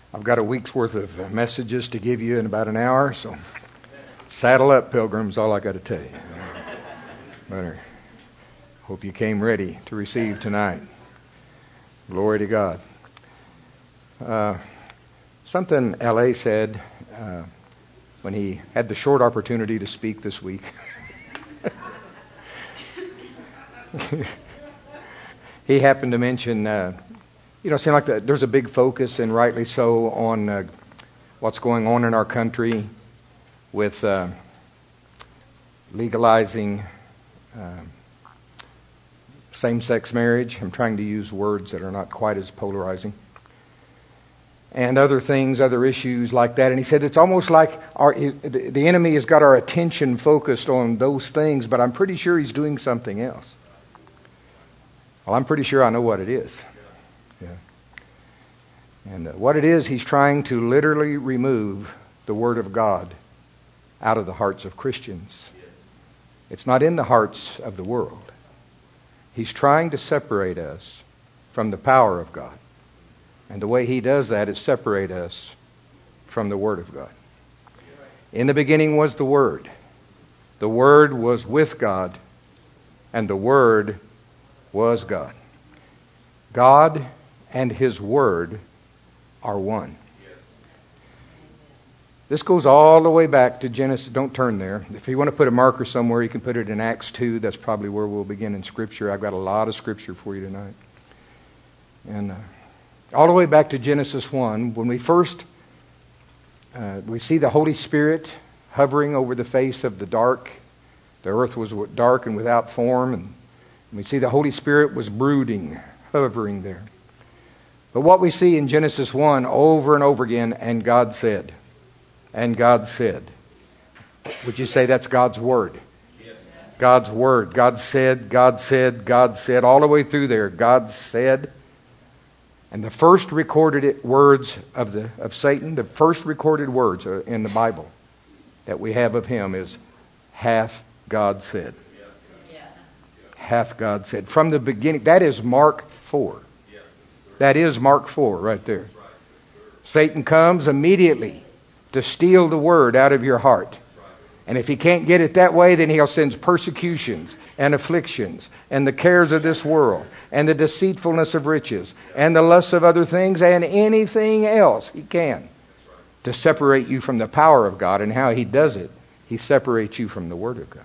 I've got a week's worth of messages to give you in about an hour, so saddle up, pilgrims, all I got to tell you. Better. Hope you came ready to receive tonight. Glory to God. Something L.A. said when he had the short opportunity to speak this week. He happened to mention, it seems like there's a big focus, and rightly so, on what's going on in our country with legalizing same-sex marriage. I'm trying to use words that are not quite as polarizing. And other things, other issues like that. And he said it's almost like the enemy has got our attention focused on those things, but I'm pretty sure he's doing something else. Well, I'm pretty sure I know what it is. Yeah. And what it is, he's trying to literally remove the Word of God out of the hearts of Christians. It's not in the hearts of the world. He's trying to separate us from the power of God. And the way he does that is separate us from the Word of God. In the beginning was the Word. The Word was with God, and the Word was God. God and His Word are one. This goes all the way back to Genesis. Don't turn there. If you want to put a marker somewhere, you can put it in Acts 2. That's probably where we'll begin in Scripture. I've got a lot of Scripture for you tonight. And all the way back to Genesis 1, when we first we see the Holy Spirit hovering over the face of the dark. The earth was dark and without form, and we see the Holy Spirit was brooding, hovering there. But what we see in Genesis 1 over and over again, and God said, and God said. Would you say that's God's Word? Yes. God's Word. God said, God said, God said. All the way through there, God said. And the first recorded words of Satan, the first recorded words in the Bible that we have of him is, hath God said. Yes. Hath God said. From the beginning, that is Mark 4. That is Mark 4 right there. Satan comes immediately to steal the Word out of your heart. And if he can't get it that way, then he'll send persecutions and afflictions and the cares of this world and the deceitfulness of riches and the lusts of other things and anything else he can to separate you from the power of God. And how he does it, he separates you from the Word of God.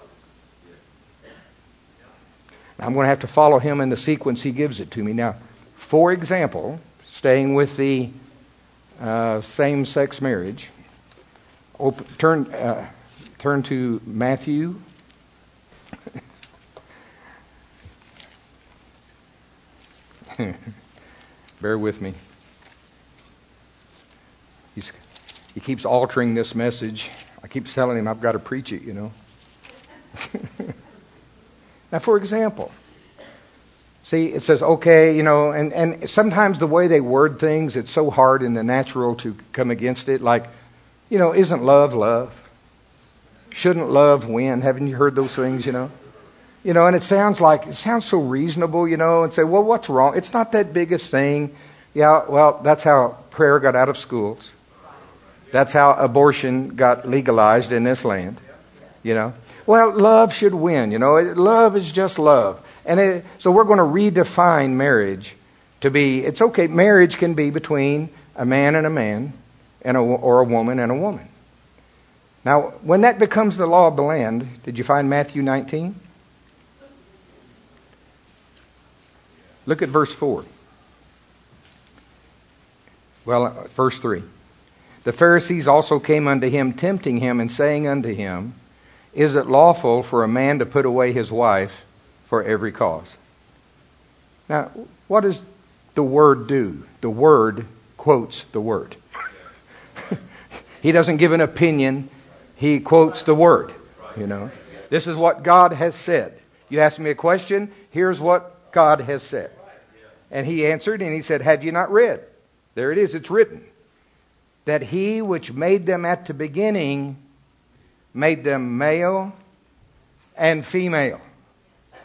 Now, I'm going to have to follow him in the sequence he gives it to me. Now, for example, staying with the same-sex marriage, turn to Matthew. Bear with me. He keeps altering this message. I keep telling him I've got to preach it, Now, for example, see, it says, okay, and sometimes the way they word things, it's so hard in the natural to come against it. Like, isn't love love? Shouldn't love win? Haven't you heard those things, and it sounds so reasonable, and say, well, what's wrong? It's not that big a thing. Yeah, well, that's how prayer got out of schools. That's how abortion got legalized in this land, Well, love should win, Love is just love. And so we're going to redefine marriage to be, it's okay, marriage can be between a man and a man, or a woman and a woman. Now, when that becomes the law of the land, did you find Matthew 19? Look at verse 4. Well, verse 3. The Pharisees also came unto him, tempting him, and saying unto him, is it lawful for a man to put away his wife for every cause? Now, what does the Word do? The Word quotes the Word. He doesn't give an opinion. He quotes the Word. This is what God has said. You ask me a question, here's what God has said. And he answered and he said, have you not read? There it is, it's written. That he which made them at the beginning made them male and female.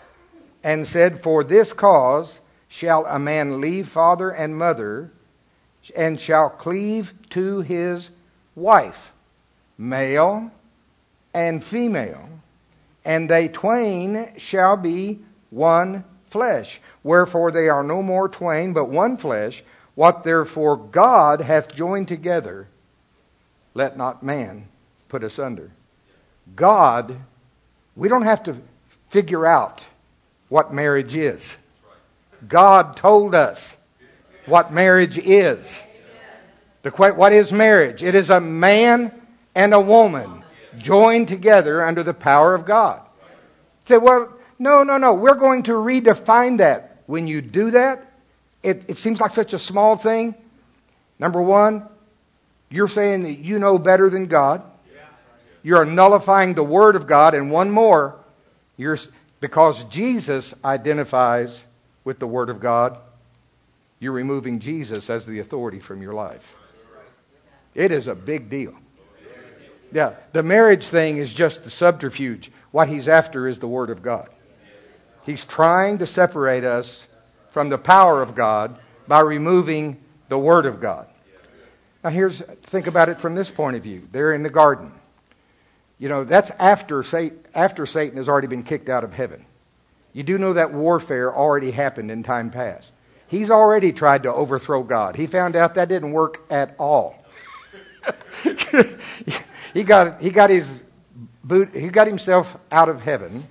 And said, for this cause shall a man leave father and mother, and shall cleave to his wife, male and female, and they twain shall be one flesh. Wherefore they are no more twain, but one flesh. What therefore God hath joined together, let not man put asunder. God, we don't have to figure out what marriage is. God told us what marriage is. What is marriage? It is a man and a woman joined together under the power of God. Say, well, no. We're going to redefine that. When you do that, it seems like such a small thing. Number one, you're saying that you know better than God. You're nullifying the Word of God. And one more, because Jesus identifies with the Word of God, you're removing Jesus as the authority from your life. It is a big deal. Yeah, the marriage thing is just the subterfuge. What he's after is the Word of God. He's trying to separate us from the power of God by removing the Word of God. Now think about it from this point of view. They're in the garden. That's after Satan has already been kicked out of heaven. You do know that warfare already happened in time past. He's already tried to overthrow God. He found out that didn't work at all. He got himself out of heaven.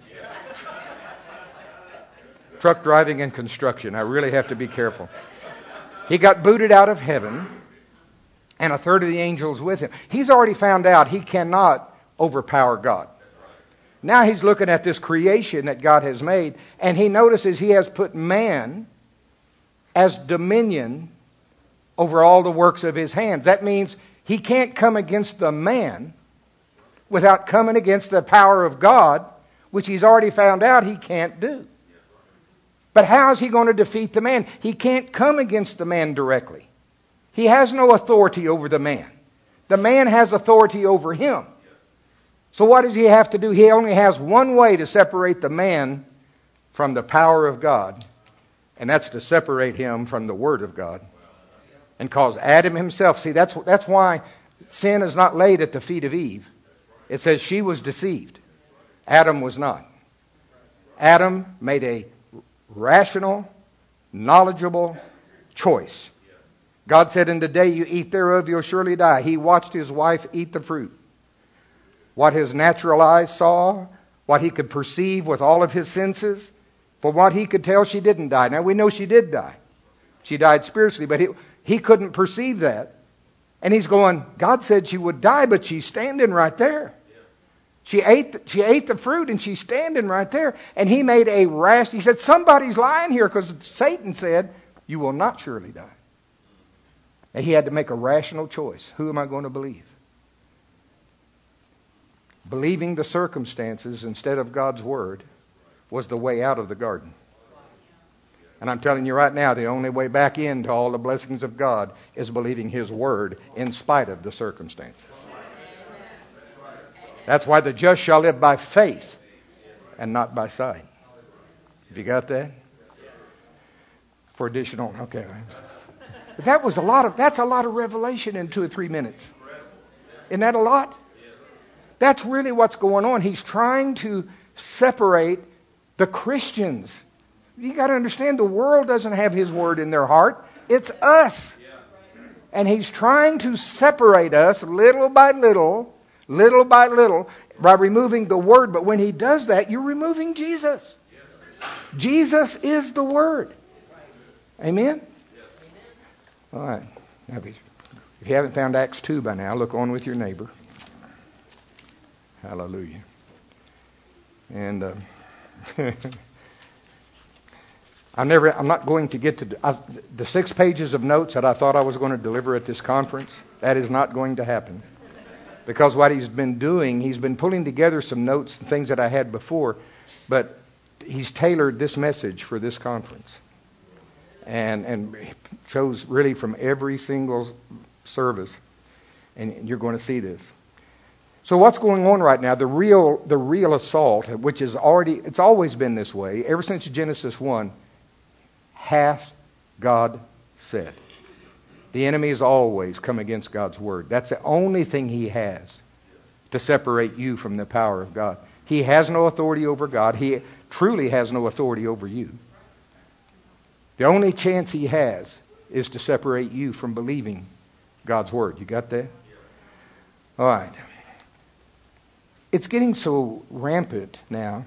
Truck driving and construction. I really have to be careful. He got booted out of heaven, and a third of the angels with him. He's already found out he cannot overpower God. Now he's looking at this creation that God has made, and he notices he has put man as dominion over all the works of his hands. That means he can't come against the man without coming against the power of God, which he's already found out he can't do. But how is he going to defeat the man? He can't come against the man directly. He has no authority over the man. The man has authority over him. So what does he have to do? He only has one way to separate the man from the power of God, and that's to separate him from the Word of God and cause Adam himself. See, that's why sin is not laid at the feet of Eve. It says she was deceived. Adam was not. Adam made a rational, knowledgeable choice. God said, "In the day you eat thereof, you'll surely die." He watched his wife eat the fruit. What his natural eyes saw, what he could perceive with all of his senses, from what he could tell, she didn't die. Now we know she did die. She died spiritually, but he couldn't perceive that. And he's going, God said she would die, but she's standing right there. She ate the fruit and she's standing right there. And he made a rash. He said, somebody's lying here, because Satan said, you will not surely die. And he had to make a rational choice. Who am I going to believe? Believing the circumstances instead of God's Word was the way out of the garden. And I'm telling you right now, the only way back into all the blessings of God is believing His Word in spite of the circumstances. That's why the just shall live by faith and not by sight. Have you got that? For additional, okay. But that's a lot of revelation in 2 or 3 minutes. Isn't that a lot? That's really what's going on. He's trying to separate the Christians. You got to understand, the world doesn't have His Word in their heart. It's us. And He's trying to separate us little by little, by removing the Word. But when He does that, you're removing Jesus. Jesus is the Word. Amen? All right. Now, if you haven't found Acts 2 by now, look on with your neighbor. Hallelujah. And I'm not going to get to the 6 pages of notes that I thought I was going to deliver at this conference. That is not going to happen. Because what he's been doing, he's been pulling together some notes and things that I had before, but he's tailored this message for this conference. And chose really from every single service. And you're going to see this. So what's going on right now, the real assault, which is it's always been this way, ever since Genesis 1, hath God said. The enemy has always come against God's Word. That's the only thing he has to separate you from the power of God. He has no authority over God. He truly has no authority over you. The only chance he has is to separate you from believing God's Word. You got that? All right. It's getting so rampant now.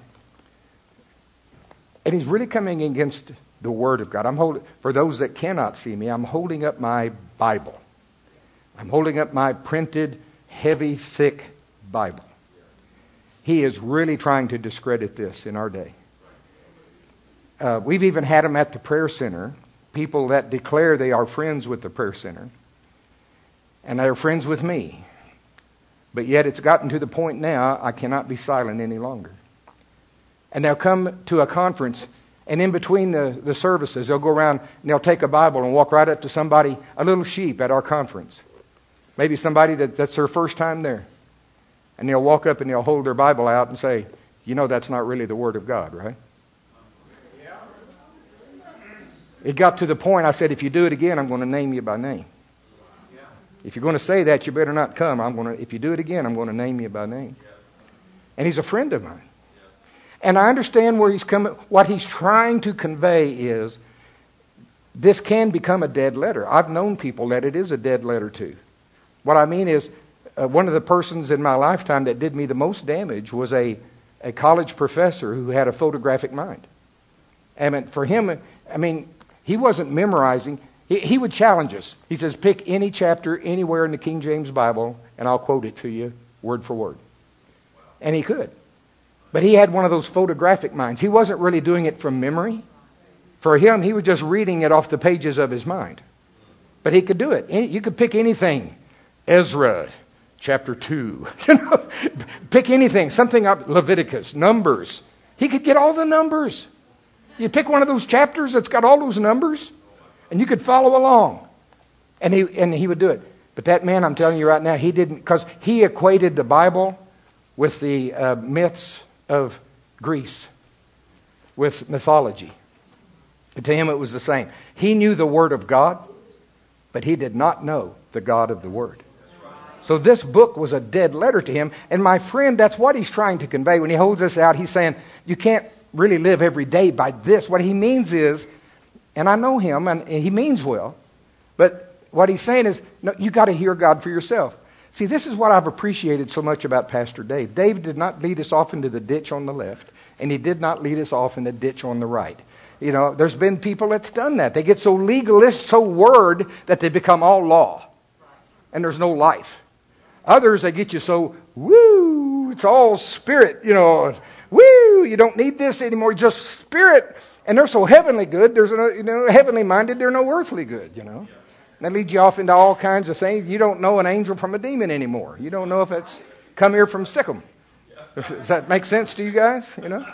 And he's really coming against the Word of God. For those that cannot see me, I'm holding up my Bible. I'm holding up my printed, heavy, thick Bible. He is really trying to discredit this in our day. We've even had them at the prayer center, people that declare they are friends with the prayer center, and they're friends with me. But yet it's gotten to the point now I cannot be silent any longer. And they'll come to a conference, and in between the services, they'll go around and they'll take a Bible and walk right up to somebody, a little sheep at our conference. Maybe somebody that's their first time there. And they'll walk up and they'll hold their Bible out and say, you know that's not really the Word of God, right? It got to the point, I said, if you do it again, I'm going to name you by name. If you're going to say that, you better not come. If you do it again, I'm going to name you by name. And he's a friend of mine. And I understand where he's coming. What he's trying to convey is this can become a dead letter. I've known people that it is a dead letter to. What I mean is one of the persons in my lifetime that did me the most damage was a college professor who had a photographic mind. And for him, he wasn't memorizing. He would challenge us. He says, pick any chapter anywhere in the King James Bible, and I'll quote it to you word for word. And he could. But he had one of those photographic minds. He wasn't really doing it from memory. For him, he was just reading it off the pages of his mind. But he could do it. You could pick anything. Ezra, chapter 2. Pick anything. Something up, Leviticus, Numbers. He could get all the numbers. You pick one of those chapters that's got all those numbers, and you could follow along. And he would do it. But that man, I'm telling you right now, he didn't, because he equated the Bible with the myths of Greece, with mythology. And to him it was the same. He knew the Word of God, but he did not know the God of the Word. So this book was a dead letter to him. And my friend, that's what he's trying to convey. When he holds this out, he's saying, you can't really live every day by this. What he means is, and I know him, and he means well, but what he's saying is, no, you got to hear God for yourself. See, this is what I've appreciated so much about Pastor Dave. Dave did not lead us off into the ditch on the left, and he did not lead us off in the ditch on the right. You know, there's been people that's done that. They get so legalist, so word, that they become all law, and there's no life. Others, they get you so, woo, it's all spirit, woo, you don't need this anymore, just spirit. And they're so heavenly good, there's heavenly minded, they're no earthly good, And they lead you off into all kinds of things. You don't know an angel from a demon anymore. You don't know if it's come here from Sikkim. Does that make sense to you guys?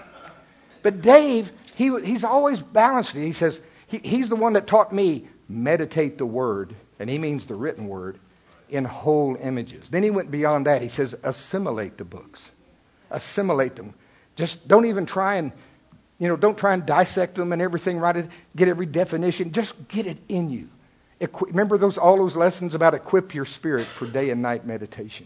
But Dave, he's always balanced it. He says, he's the one that taught me meditate the Word, and he means the written Word, in whole images. Then he went beyond that. He says, assimilate the books. Assimilate them. Just don't even try and, don't try and dissect them and everything, get every definition. Just get it in you. Remember all those lessons about equip your spirit for day and night meditation.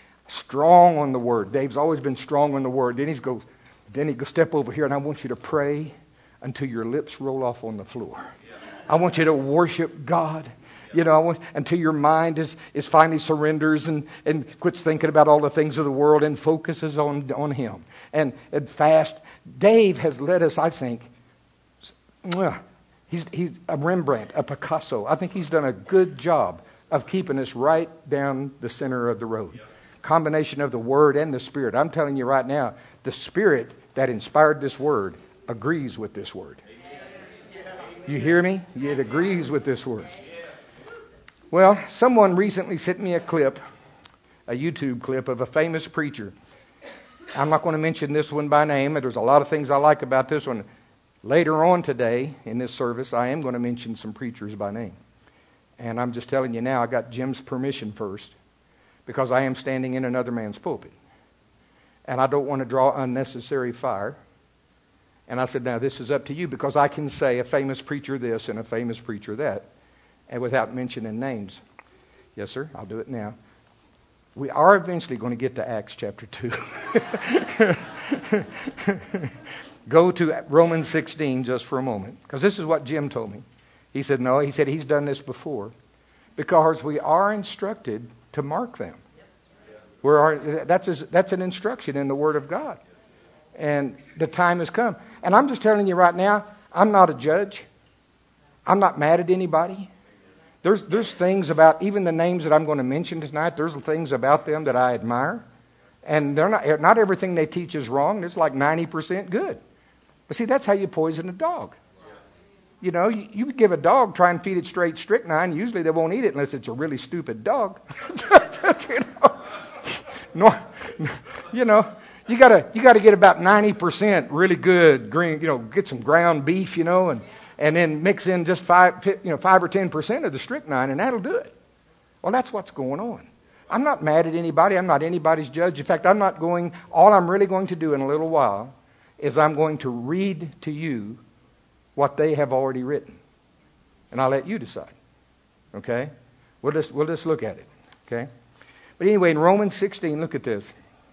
Strong on the Word. Dave's always been strong on the Word. Then he goes, step over here, and I want you to pray until your lips roll off on the floor. I want you to worship God. Until your mind is finally surrenders and quits thinking about all the things of the world and focuses on Him. And fast. Dave has led us, I think, he's a Rembrandt, a Picasso. I think he's done a good job of keeping us right down the center of the road. Combination of the Word and the Spirit. I'm telling you right now, the Spirit that inspired this Word agrees with this Word. You hear me? It agrees with this Word. Well, someone recently sent me a YouTube clip of a famous preacher. I'm not going to mention this one by name, but there's a lot of things I like about this one. Later on today in this service, I am going to mention some preachers by name. And I'm just telling you now, I got Jim's permission first, because I am standing in another man's pulpit. And I don't want to draw unnecessary fire. And I said, now this is up to you, because I can say a famous preacher this and a famous preacher that. and without mentioning names. Yes, sir, I'll do it now. We are eventually going to get to Acts chapter 2. Go to Romans 16 just for a moment, because this is what Jim told me. He said, no, he said he's done this before, because we are instructed to mark them. That's an instruction in the Word of God. And the time has come. And I'm just telling you right now, I'm not a judge. I'm not mad at anybody. There's things about, even the names that I'm going to mention tonight, there's things about them that I admire. And they're not everything they teach is wrong. It's like 90% good. But see, that's how you poison a dog. You know, you give a dog, try and feed it straight strychnine, usually they won't eat it unless it's a really stupid dog. You know, you gotta get about 90% really good green, get some ground beef, and then mix in just 5 or 10% of the strychnine, and that'll do it. Well, that's what's going on. I'm not mad at anybody. I'm not anybody's judge. In fact, all I'm really going to do in a little while is I'm going to read to you what they have already written. And I'll let you decide. Okay? We'll just look at it. Okay? But anyway, in Romans 16, look at this.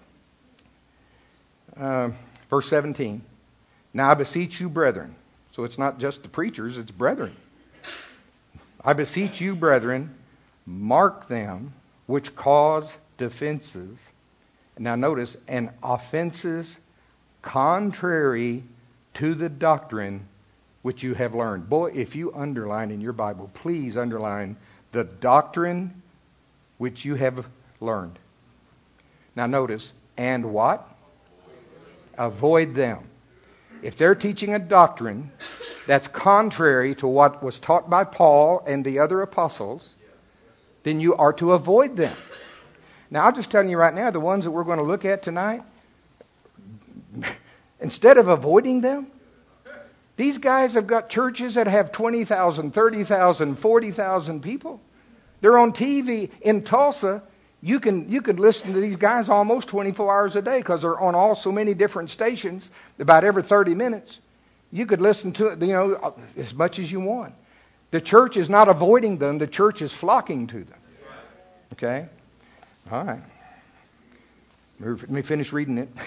Verse 17. Now I beseech you, brethren. So it's not just the preachers, it's brethren. I beseech you, brethren, mark them which cause defenses. Now notice, and offenses contrary to the doctrine which you have learned. Boy, if you underline in your Bible, please underline the doctrine which you have learned. Now notice, and what? Avoid them. If they're teaching a doctrine that's contrary to what was taught by Paul and the other apostles, then you are to avoid them. Now, I'm just telling you right now, the ones that we're going to look at tonight, instead of avoiding them, these guys have got churches that have 20,000, 30,000, 40,000 people. They're on TV in Tulsa. You can listen to these guys almost 24 hours a day because they're on so many different stations about every 30 minutes. You could listen to it, as much as you want. The church is not avoiding them. The church is flocking to them. Okay? All right. Let me finish reading it.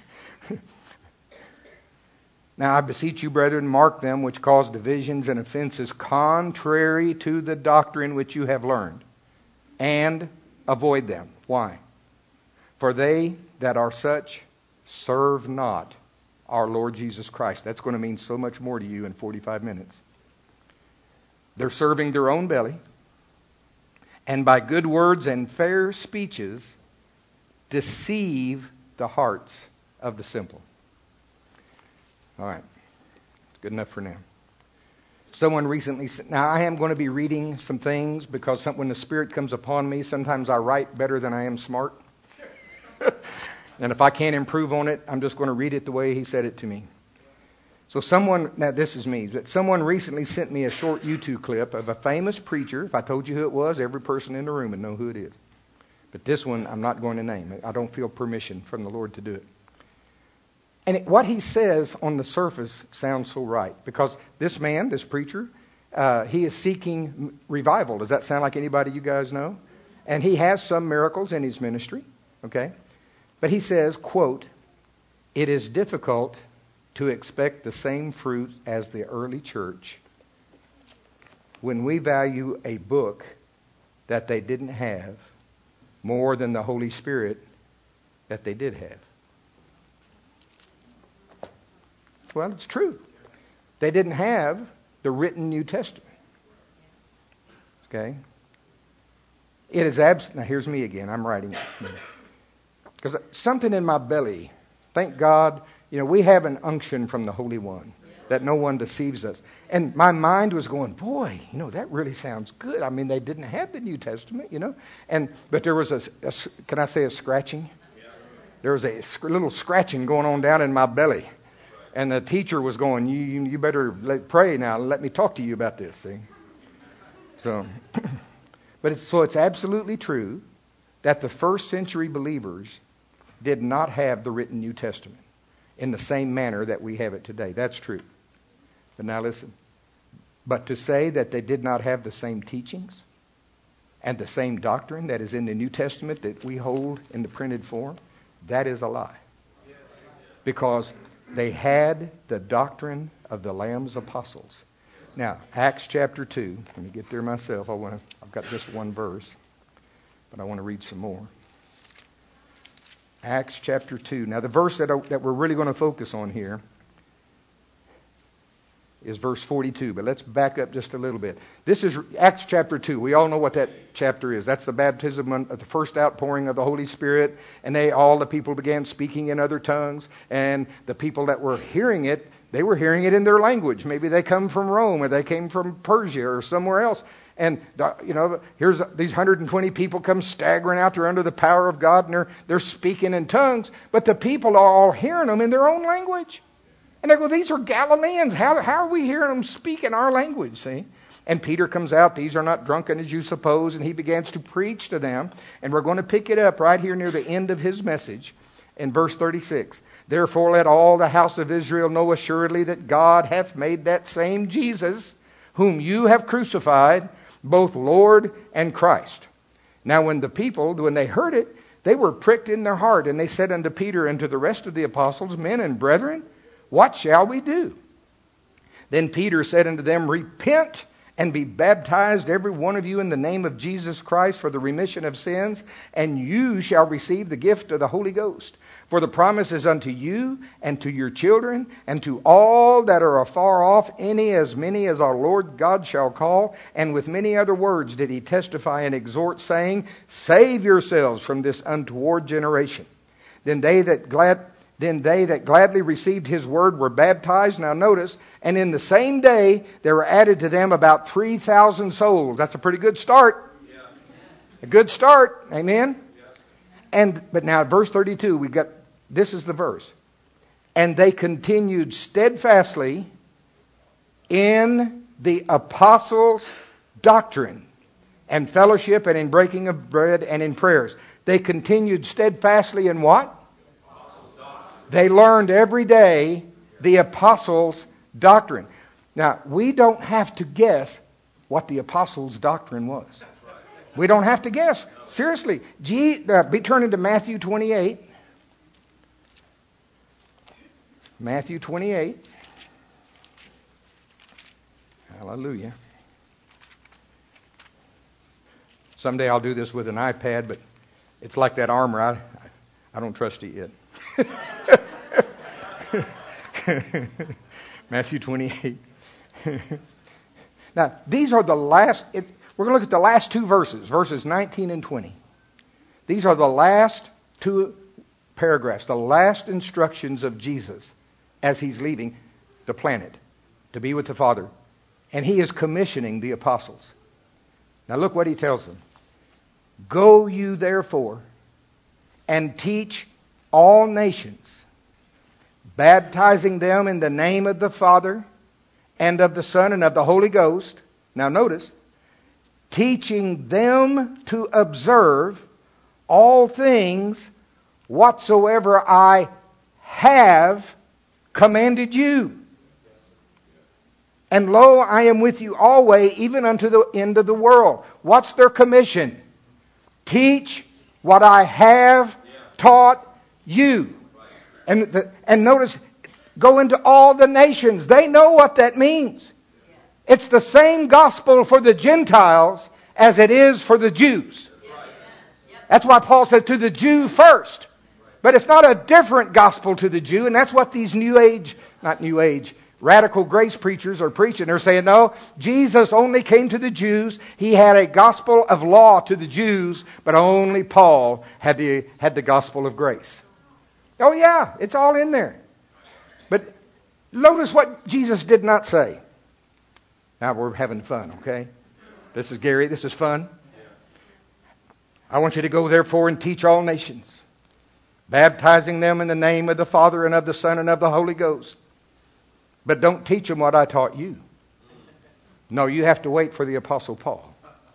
Now I beseech you, brethren, mark them which cause divisions and offenses contrary to the doctrine which you have learned, and avoid them. Why? For they that are such serve not our Lord Jesus Christ. That's going to mean so much more to you in 45 minutes. They're serving their own belly, and by good words and fair speeches deceive the hearts of the simple. All right. Good enough for now. Someone recently said, now I am going to be reading some things because when the Spirit comes upon me, sometimes I write better than I am smart. And if I can't improve on it, I'm just going to read it the way He said it to me. So now this is me, but someone recently sent me a short YouTube clip of a famous preacher. If I told you who it was, every person in the room would know who it is. But this one, I'm not going to name. I don't feel permission from the Lord to do it. And what he says on the surface sounds so right. Because this man, this preacher, he is seeking revival. Does that sound like anybody you guys know? And he has some miracles in his ministry. Okay? But he says, quote, "It is difficult to expect the same fruit as the early church when we value a book that they didn't have more than the Holy Spirit that they did have." Well, it's true. They didn't have the written New Testament. Okay? It is now here's me again. I'm writing it. Because something in my belly, thank God, we have an unction from the Holy One that no one deceives us. And my mind was going, boy, that really sounds good. I mean, they didn't have the New Testament, but there was can I say a scratching? There was a little scratching going on down in my belly. And the teacher was going, you better pray now. Let me talk to you about this, see? So, but it's absolutely true that the first century believers did not have the written New Testament in the same manner that we have it today. That's true. But now listen. But to say that they did not have the same teachings and the same doctrine that is in the New Testament that we hold in the printed form, that is a lie. Because they had the doctrine of the Lamb's apostles. Now, Acts chapter 2. Let me get there myself. I've got just one verse, but I want to read some more. Acts chapter 2. Now, the verse that we're really going to focus on here is verse 42, but let's back up just a little bit. This is Acts chapter 2. We all know what that chapter is. That's the baptism of the first outpouring of the Holy Spirit, and all the people began speaking in other tongues, and the people that were hearing it, they were hearing it in their language. Maybe they come from Rome, or they came from Persia, or somewhere else. And, here's these 120 people come staggering out there under the power of God, and they're speaking in tongues, but the people are all hearing them in their own language. And they go, these are Galileans. How are we hearing them speak in our language, see? And Peter comes out, these are not drunken as you suppose, and he begins to preach to them. And we're going to pick it up right here near the end of his message in verse 36. Therefore let all the house of Israel know assuredly that God hath made that same Jesus, whom you have crucified, both Lord and Christ. Now when the people, when they heard it, they were pricked in their heart, and they said unto Peter and to the rest of the apostles, Men and brethren, what shall we do? Then Peter said unto them, Repent and be baptized every one of you in the name of Jesus Christ for the remission of sins, and you shall receive the gift of the Holy Ghost. For the promise is unto you and to your children and to all that are afar off, as many as our Lord God shall call. And with many other words did he testify and exhort, saying, Save yourselves from this untoward generation. Then they that gladly received his word were baptized. Now notice, and in the same day there were added to them about 3,000 souls. That's a pretty good start. Yeah. A good start. Amen? Yeah. But now verse 32, this is the verse. And they continued steadfastly in the apostles' doctrine and fellowship and in breaking of bread and in prayers. They continued steadfastly in what? They learned every day the apostles' doctrine. Now, we don't have to guess what the apostles' doctrine was. We don't have to guess. Seriously. Be turning to Matthew 28. Matthew 28. Hallelujah. Someday I'll do this with an iPad, but it's like that armor. I don't trust it yet. Matthew 28. Now, these are the last, we're going to look at the last two verses 19 and 20. These are the last two paragraphs, the last instructions of Jesus as he's leaving the planet to be with the Father. And he is commissioning the apostles. Now look what he tells them. Go you therefore and teach all nations, baptizing them in the name of the Father and of the Son and of the Holy Ghost. Now notice, teaching them to observe all things whatsoever I have commanded you. And lo, I am with you always, even unto the end of the world. What's their commission? Teach what I have taught you. And notice, go into all the nations. They know what that means. It's the same gospel for the Gentiles as it is for the Jews. That's why Paul said to the Jew first. But it's not a different gospel to the Jew, and that's what these radical grace preachers are preaching. They're saying, no, Jesus only came to the Jews. He had a gospel of law to the Jews, but only Paul had the gospel of grace. Oh yeah, it's all in there. But notice what Jesus did not say. Now we're having fun, okay? This is Gary, this is fun. I want you to go therefore and teach all nations, baptizing them in the name of the Father and of the Son and of the Holy Ghost. But don't teach them what I taught you. No, you have to wait for the Apostle Paul.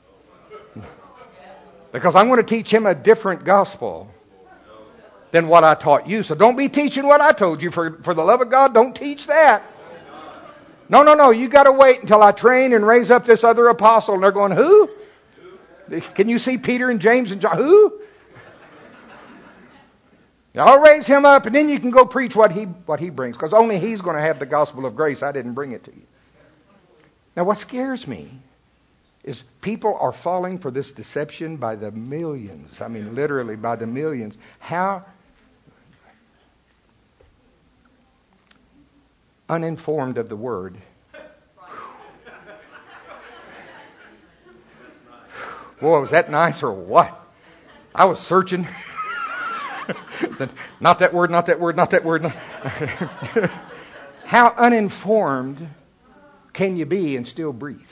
Because I'm going to teach him a different gospel than what I taught you. So don't be teaching what I told you. For the love of God, don't teach that. No, you got to wait until I train and raise up this other apostle. And they're going, who? Can you see Peter and James and John? Who? I'll raise him up, and then you can go preach what he brings, because only he's going to have the gospel of grace. I didn't bring it to you. Now, what scares me is people are falling for this deception by the millions. I mean, literally by the millions. How uninformed of the Word. Boy, was that nice or what? I was searching. Not that word, not that word, not that word. How uninformed can you be and still breathe?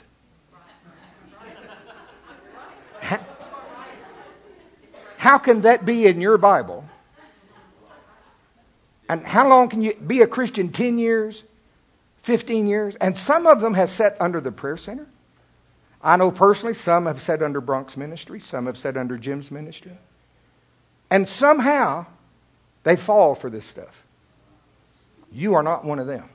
How can that be in your Bible? And how long can you be a Christian? 10 years? 15 years? And some of them have sat under the prayer center. I know personally some have sat under Bronx ministry. Some have sat under Jim's ministry. And somehow they fall for this stuff. You are not one of them.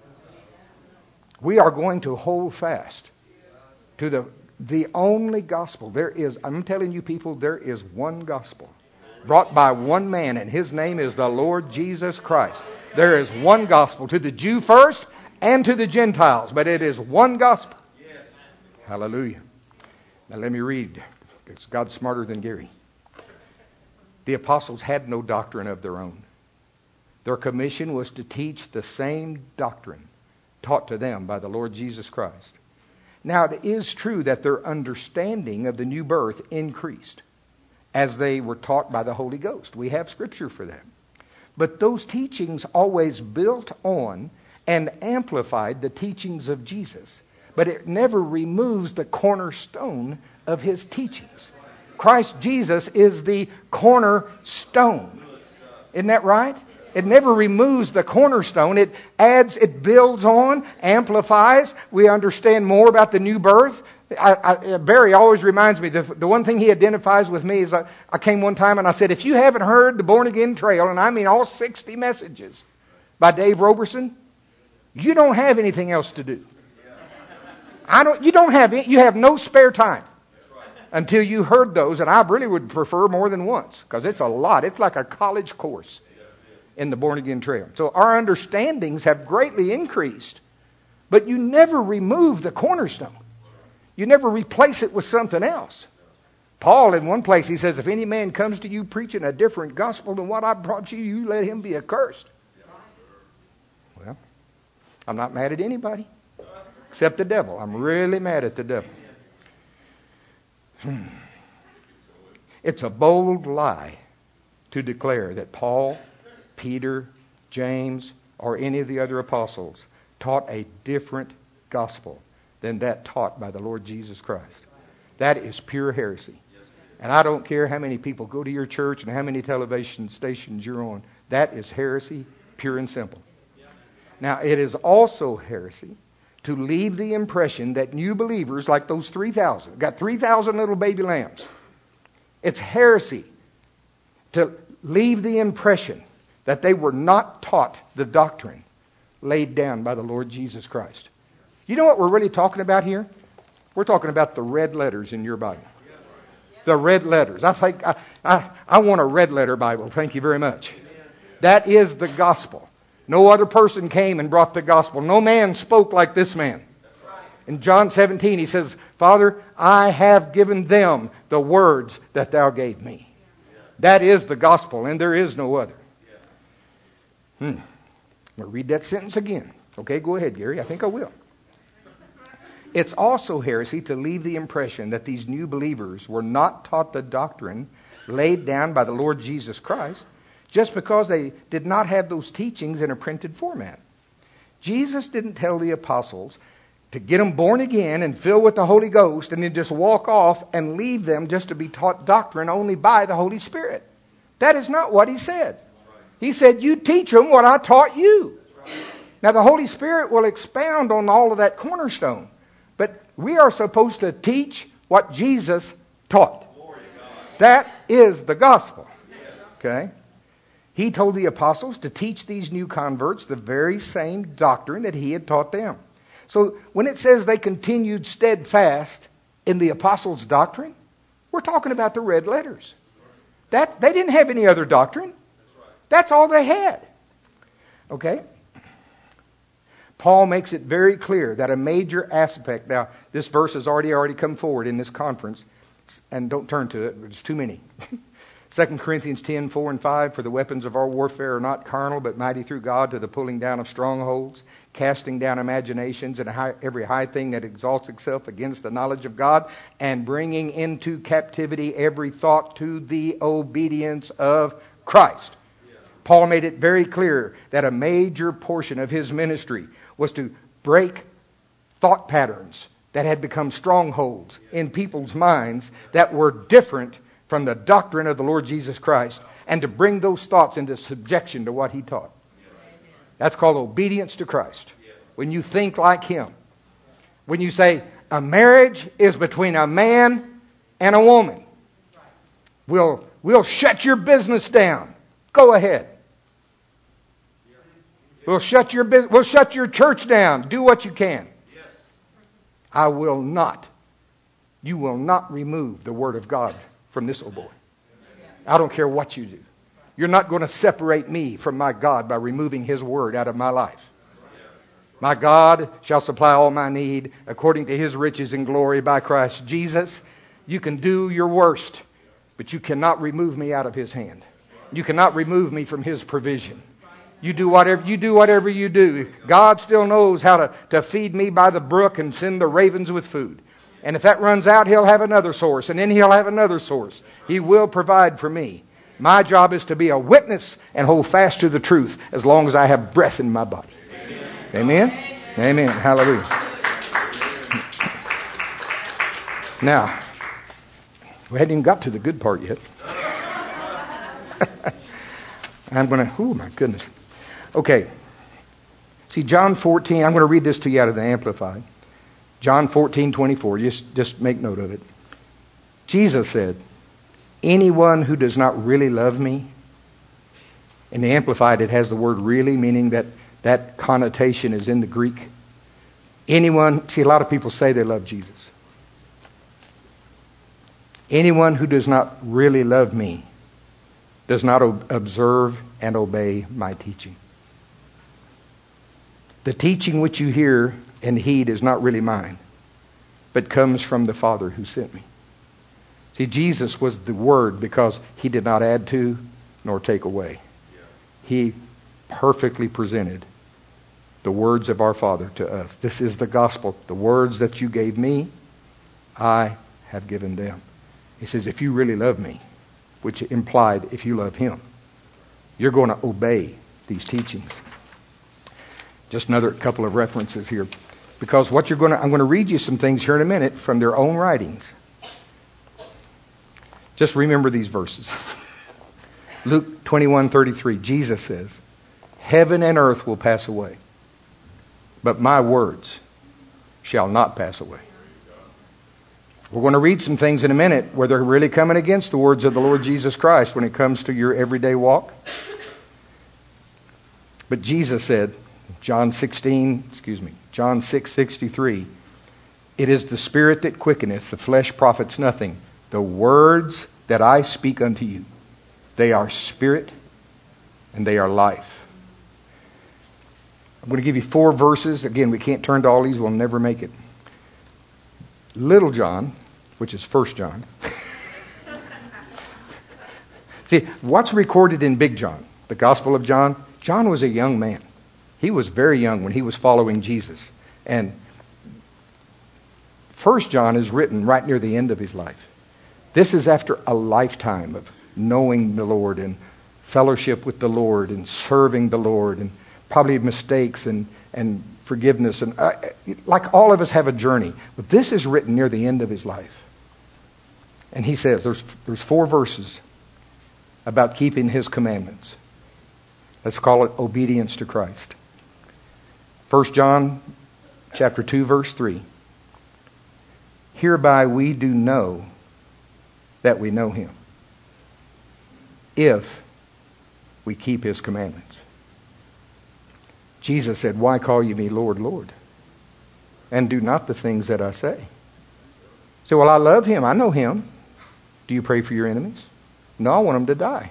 We are going to hold fast to the only gospel. There is, I'm telling you people, there is one gospel brought by one man, and his name is the Lord Jesus Christ. There is one gospel to the Jew first and to the Gentiles, but it is one gospel. Yes. Hallelujah. Now let me read, because God's smarter than Gary. The apostles had no doctrine of their own. Their commission was to teach the same doctrine taught to them by the Lord Jesus Christ. Now it is true that their understanding of the new birth increased as they were taught by the Holy Ghost. We have scripture for that. But those teachings always built on and amplified the teachings of Jesus. But it never removes the cornerstone of his teachings. Christ Jesus is the cornerstone. Isn't that right? It never removes the cornerstone. It adds, it builds on, amplifies. We understand more about the new birth. Barry always reminds me, the one thing he identifies with me is I came one time and I said, if you haven't heard the Born Again Trail, and I mean all 60 messages by Dave Roberson, you don't have anything else to do. You have no spare time until you heard those, and I really would prefer more than once, because it's a lot. It's like a college course in the Born Again Trail. So our understandings have greatly increased, but you never remove the cornerstone. You never replace it with something else. Paul, in one place, he says, if any man comes to you preaching a different gospel than what I brought you, you let him be accursed. Well, I'm not mad at anybody except the devil. I'm really mad at the devil. It's a bold lie to declare that Paul, Peter, James, or any of the other apostles taught a different gospel than that taught by the Lord Jesus Christ. That is pure heresy. And I don't care how many people go to your church and how many television stations you're on. That is heresy, pure and simple. Now, it is also heresy to leave the impression that new believers, like those 3,000, got 3,000 little baby lambs. It's heresy to leave the impression that they were not taught the doctrine laid down by the Lord Jesus Christ. You know what we're really talking about here? We're talking about the red letters in your Bible. The red letters. I think I want a red letter Bible. Thank you very much. That is the gospel. No other person came and brought the gospel. No man spoke like this man. In John 17, he says, Father, I have given them the words that thou gave me. That is the gospel, and there is no other. I'm going to read that sentence again. Okay, go ahead, Gary. I think I will. It's also heresy to leave the impression that these new believers were not taught the doctrine laid down by the Lord Jesus Christ just because they did not have those teachings in a printed format. Jesus didn't tell the apostles to get them born again and filled with the Holy Ghost and then just walk off and leave them just to be taught doctrine only by the Holy Spirit. That is not what he said. He said, you teach them what I taught you. Now the Holy Spirit will expound on all of that cornerstone. But we are supposed to teach what Jesus taught. That is the gospel. Okay? He told the apostles to teach these new converts the very same doctrine that he had taught them. So when it says they continued steadfast in the apostles' doctrine, we're talking about the red letters. They didn't have any other doctrine. That's all they had. Okay? Paul makes it very clear that a major aspect, now this verse has already come forward in this conference, and don't turn to it, there's too many. 2 Corinthians 10, 4 and 5, for the weapons of our warfare are not carnal, but mighty through God to the pulling down of strongholds, casting down imaginations and every high thing that exalts itself against the knowledge of God, and bringing into captivity every thought to the obedience of Christ. Paul made it very clear that a major portion of his ministry was to break thought patterns that had become strongholds in people's minds that were different from the doctrine of the Lord Jesus Christ, and to bring those thoughts into subjection to what He taught. That's called obedience to Christ. When you think like Him. When you say, a marriage is between a man and a woman. We'll shut your business down. Go ahead. We'll shut your church down. Do what you can. I will not. You will not remove the Word of God from this old boy. I don't care what you do. You're not going to separate me from my God by removing His Word out of my life. My God shall supply all my need according to His riches and glory by Christ Jesus. You can do your worst, but you cannot remove me out of His hand. You cannot remove me from His provision. You do whatever you do. God still knows how to feed me by the brook and send the ravens with food. And if that runs out, He'll have another source, and then He'll have another source. He will provide for me. My job is to be a witness and hold fast to the truth as long as I have breath in my body. Amen? Amen. Hallelujah. Now, we hadn't even got to the good part yet. I'm going to, oh my goodness. Okay. See, John 14, I'm going to read this to you out of the Amplified. John 14:24, just make note of it. Jesus said, anyone who does not really love me, in the Amplified it has the word really, meaning that connotation is in the Greek. Anyone, see, a lot of people say they love Jesus. Anyone who does not really love me does not observe and obey my teaching. The teaching which you hear and heed is not really mine, but comes from the Father who sent me. See, Jesus was the Word because He did not add to nor take away. He perfectly presented the words of our Father to us. This is the gospel. The words that you gave me, I have given them. He says, if you really love me, which implied if you love Him, you're going to obey these teachings. Just another couple of references here. Because I'm going to read you some things here in a minute from their own writings. Just remember these verses. Luke 21:33, Jesus says, heaven and earth will pass away, but my words shall not pass away. We're going to read some things in a minute where they're really coming against the words of the Lord Jesus Christ when it comes to your everyday walk. But Jesus said, John 6:63, it is the Spirit that quickeneth, the flesh profits nothing. The words that I speak unto you, they are spirit and they are life. I'm going to give you 4 verses. Again, we can't turn to all these. We'll never make it. Little John, which is 1 John. See, what's recorded in Big John, the Gospel of John? John was a young man. He was very young when he was following Jesus. And 1 John is written right near the end of his life. This is after a lifetime of knowing the Lord and fellowship with the Lord and serving the Lord and probably mistakes and forgiveness. And like all of us have a journey. But this is written near the end of his life. And he says, there's 4 verses about keeping His commandments. Let's call it obedience to Christ. 1 John chapter 2, verse 3. Hereby we do know that we know Him, if we keep His commandments. Jesus said, why call you me Lord, Lord, and do not the things that I say. So, well, I love him. I know him. Do you pray for your enemies? No, I want them to die.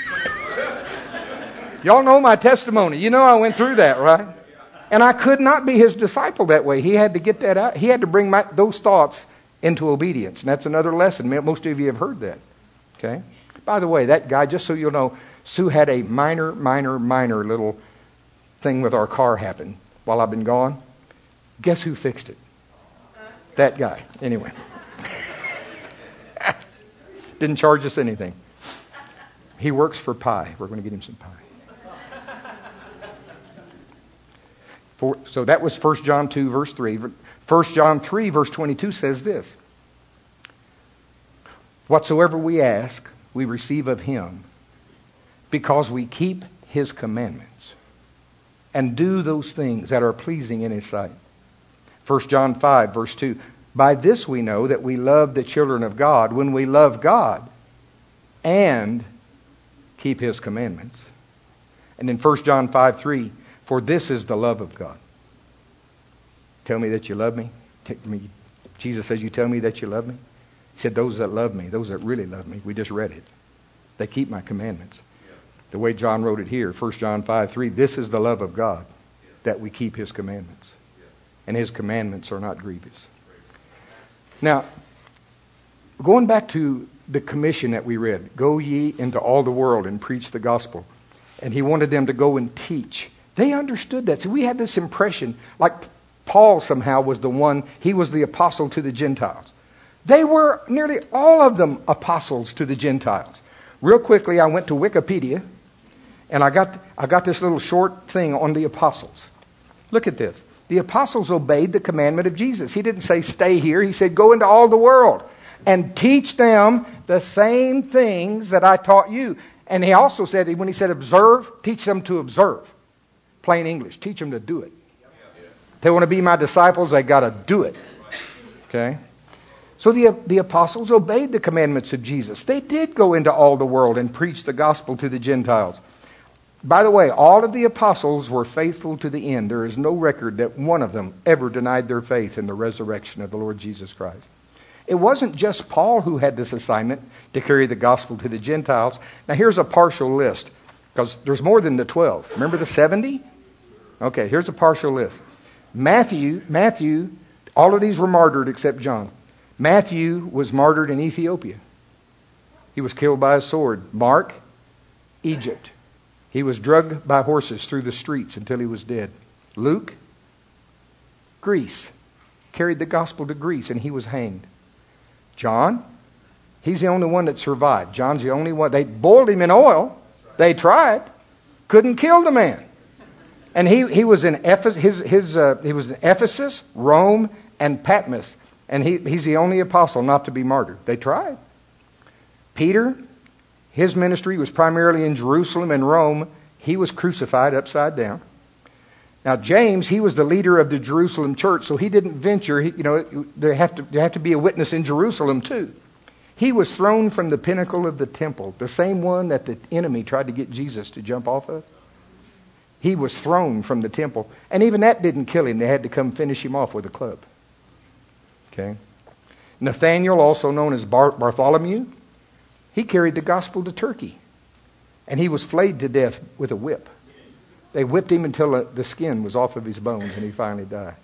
Y'all know my testimony. You know I went through that, right? And I could not be his disciple that way. He had to get that out. He had to bring those thoughts into obedience. And that's another lesson. Most of you have heard that. Okay? By the way, that guy, just so you'll know, Sue had a minor little thing with our car happen while I've been gone. Guess who fixed it? That guy. Anyway. Didn't charge us anything. He works for pie. We're going to get him some pie. So that was 1 John 2, verse 3. 1 John 3, verse 22 says this. Whatsoever we ask, we receive of him, because we keep his commandments and do those things that are pleasing in his sight. 1 John 5, verse 2. By this we know that we love the children of God, when we love God and keep his commandments. And in 1 John 5, 3, for this is the love of God. Tell me that you love me. Jesus says, you tell me that you love me. He said, those that love me, those that really love me, we just read it. They keep my commandments. The way John wrote it here, 1 John 5, 3, this is the love of God, that we keep his commandments. And his commandments are not grievous. Now, going back to the commission that we read, go ye into all the world and preach the gospel. And he wanted them to go and teach. They understood that. So we had this impression, like Paul somehow was the one, he was the apostle to the Gentiles. They were nearly all of them apostles to the Gentiles. Real quickly, I went to Wikipedia, and I got this little short thing on the apostles. Look at this. The apostles obeyed the commandment of Jesus. He didn't say stay here. He said go into all the world and teach them the same things that I taught you. And he also said, when he said observe, teach them to observe. Plain English. Teach them to do it. If they want to be my disciples, they got to do it. Okay? So the apostles obeyed the commandments of Jesus. They did go into all the world and preach the gospel to the Gentiles. By the way, all of the apostles were faithful to the end. There is no record that one of them ever denied their faith in the resurrection of the Lord Jesus Christ. It wasn't just Paul who had this assignment to carry the gospel to the Gentiles. Now here's a partial list, because there's more than the 12. Remember the 70? Okay, here's a partial list. Matthew, all of these were martyred except John. Matthew was martyred in Ethiopia. He was killed by a sword. Mark, Egypt. He was dragged by horses through the streets until he was dead. Luke, Greece. Carried the gospel to Greece and he was hanged. John, he's the only one that survived. John's the only one. They boiled him in oil. They tried. Couldn't kill the man. And he was in Ephesus, he was in Ephesus, Rome, and Patmos. And he's the only apostle not to be martyred. They tried. Peter, his ministry was primarily in Jerusalem and Rome. He was crucified upside down. Now James, he was the leader of the Jerusalem church, so he didn't venture. There have to be a witness in Jerusalem too. He was thrown from the pinnacle of the temple, the same one that the enemy tried to get Jesus to jump off of. He was thrown from the temple, and even that didn't kill him. They had to come finish him off with a club. Okay. Nathaniel, also known as Bartholomew, he carried the gospel to Turkey. And he was flayed to death with a whip. They whipped him until the skin was off of his bones and he finally died.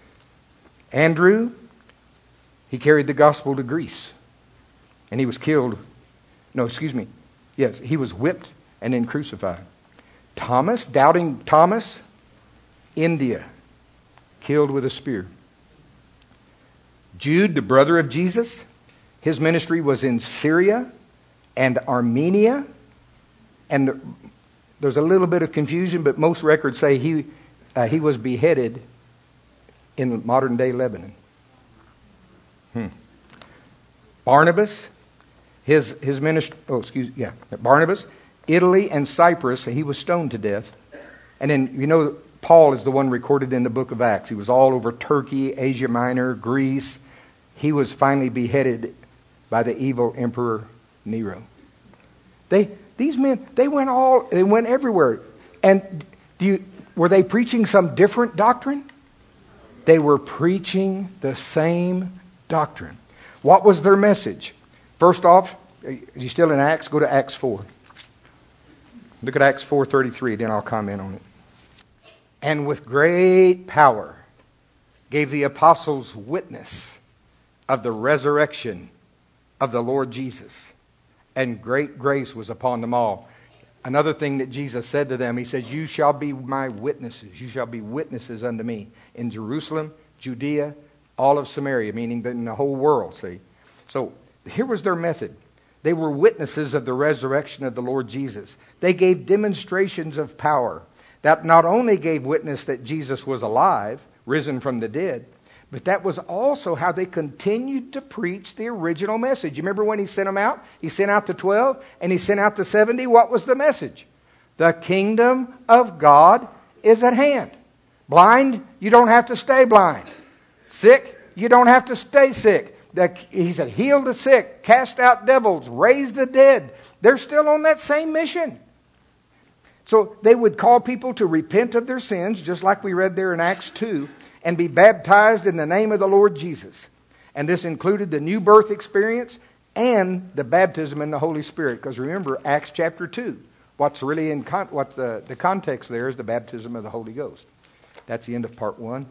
Andrew, he carried the gospel to Greece. And he was killed. No, excuse me. Yes, he was whipped and then crucified. Thomas, doubting Thomas, India, killed with a spear. Jude, the brother of Jesus, his ministry was in Syria and Armenia. And there's a little bit of confusion, but most records say he was beheaded in modern day Lebanon. Barnabas, his ministry, Barnabas, Italy and Cyprus, he was stoned to death. And then, Paul is the one recorded in the book of Acts. He was all over Turkey, Asia Minor, Greece. He was finally beheaded by the evil Emperor Nero. These men, they went everywhere. And were they preaching some different doctrine? They were preaching the same doctrine. What was their message? First off, are you still in Acts? Go to Acts 4. Look at Acts 4:33, then I'll comment on it. And with great power gave the apostles witness of the resurrection of the Lord Jesus. And great grace was upon them all. Another thing that Jesus said to them, He says, you shall be my witnesses. You shall be witnesses unto me in Jerusalem, Judea, all of Samaria, meaning in the whole world, see. So here was their method. They were witnesses of the resurrection of the Lord Jesus. They gave demonstrations of power that not only gave witness that Jesus was alive, risen from the dead, but that was also how they continued to preach the original message. You remember when He sent them out? He sent out the 12 and He sent out the 70. What was the message? The kingdom of God is at hand. Blind, you don't have to stay blind. Sick, you don't have to stay sick. He said, heal the sick, cast out devils, raise the dead. They're still on that same mission. So they would call people to repent of their sins, just like we read there in Acts 2, and be baptized in the name of the Lord Jesus. And this included the new birth experience and the baptism in the Holy Spirit. Because remember, Acts chapter 2, what's really the context there is the baptism of the Holy Ghost. That's the end of part 1.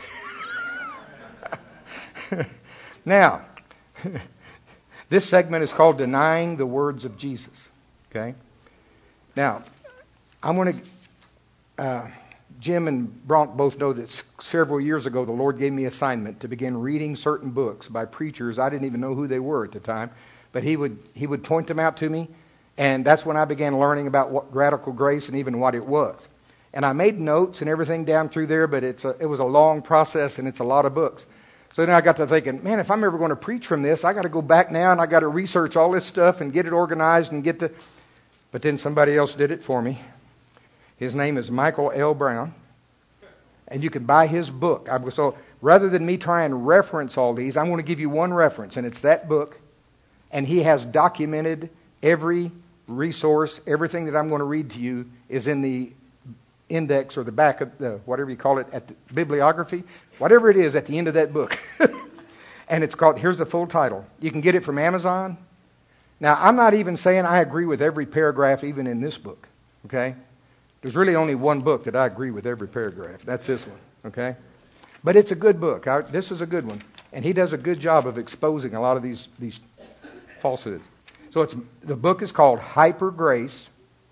Now, this segment is called Denying the Words of Jesus. Okay? Now, I'm going to... Jim and Bronk both know that several years ago the Lord gave me assignment to begin reading certain books by preachers. I didn't even know who they were at the time, but he would point them out to me, and that's when I began learning about what radical grace and even what it was. And I made notes and everything down through there, but it was a long process and it's a lot of books. So then I got to thinking, man, if I'm ever going to preach from this, I got to go back now and I got to research all this stuff and get it organized and get the... But then somebody else did it for me. His name is Michael L. Brown. And you can buy his book. So rather than me try and reference all these, I'm going to give you one reference, and it's that book. And he has documented every resource. Everything that I'm going to read to you is in the index or the back of the, whatever you call it, at the bibliography. Whatever it is at the end of that book. And it's called, here's the full title. You can get it from Amazon. Now, I'm not even saying I agree with every paragraph even in this book. Okay? There's really only one book that I agree with every paragraph. That's this one, okay? But it's a good book. This is a good one. And he does a good job of exposing a lot of these falsehoods. So the book is called Hyper Grace,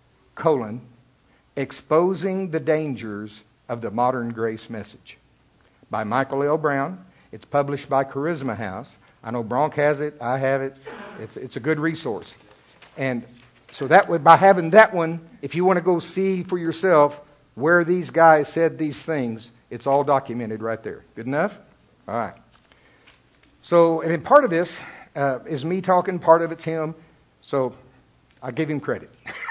Exposing the Dangers of the Modern Grace Message by Michael L. Brown. It's published by Charisma House. I know Bronk has it. I have it. It's a good resource. And so that way, by having that one, if you want to go see for yourself where these guys said these things, it's all documented right there. Good enough? All right. So, and then part of this is me talking, part of it's him. So, I give him credit.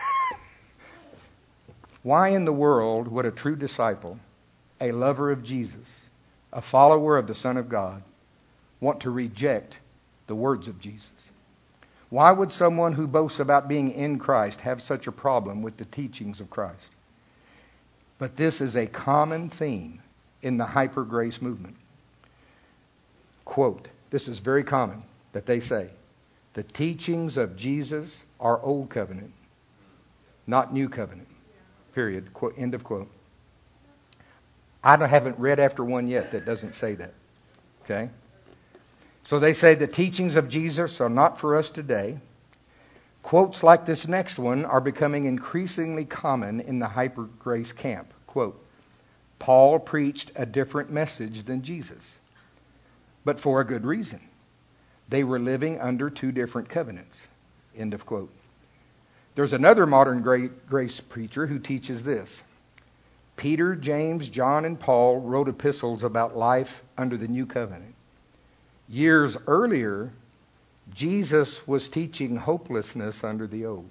Why in the world would a true disciple, a lover of Jesus, a follower of the Son of God, want to reject the words of Jesus? Why would someone who boasts about being in Christ have such a problem with the teachings of Christ? But this is a common theme in the hyper grace movement. Quote, this is very common that they say, the teachings of Jesus are old covenant, not new covenant. Period. Quote, end of quote. I haven't read after one yet that doesn't say that. Okay? So they say the teachings of Jesus are not for us today. Quotes like this next one are becoming increasingly common in the hyper grace camp. Quote, Paul preached a different message than Jesus, but for a good reason. They were living under two different covenants. End of quote. There's another modern grace preacher who teaches this. Peter, James, John, and Paul wrote epistles about life under the new covenant. Years earlier, Jesus was teaching hopelessness under the old.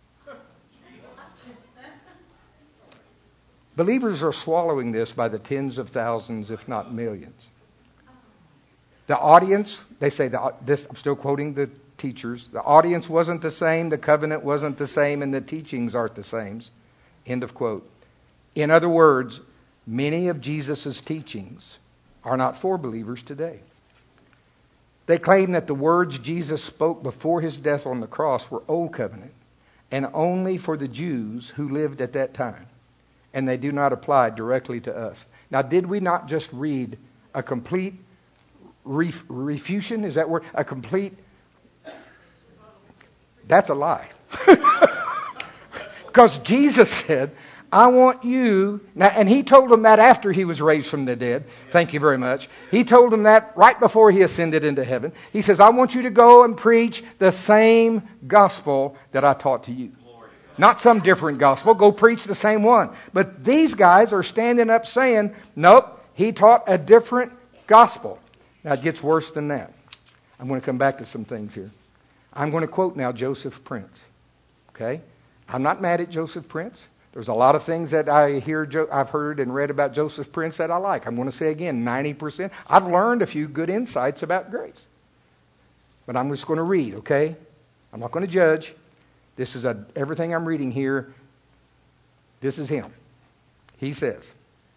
Believers are swallowing this by the tens of thousands, if not millions. The audience, they say, I'm still quoting the teachers, the audience wasn't the same, the covenant wasn't the same, and the teachings aren't the same. End of quote. In other words, many of Jesus' teachings are not for believers today. They claim that the words Jesus spoke before his death on the cross were Old Covenant and only for the Jews who lived at that time. And they do not apply directly to us. Now, did we not just read a complete refutation? Is that word? A complete... That's a lie. Because Jesus said, I want you... Now, and he told them that after he was raised from the dead. Thank you very much. He told them that right before he ascended into heaven. He says, I want you to go and preach the same gospel that I taught to you. Not some different gospel. Go preach the same one. But these guys are standing up saying, nope, he taught a different gospel. Now, it gets worse than that. I'm going to come back to some things here. I'm going to quote now Joseph Prince. Okay? I'm not mad at Joseph Prince. There's a lot of things that I've heard and read about Joseph Prince that I like. I'm going to say again, 90%. I've learned a few good insights about grace. But I'm just going to read, okay? I'm not going to judge. This is everything I'm reading here. This is him. He says,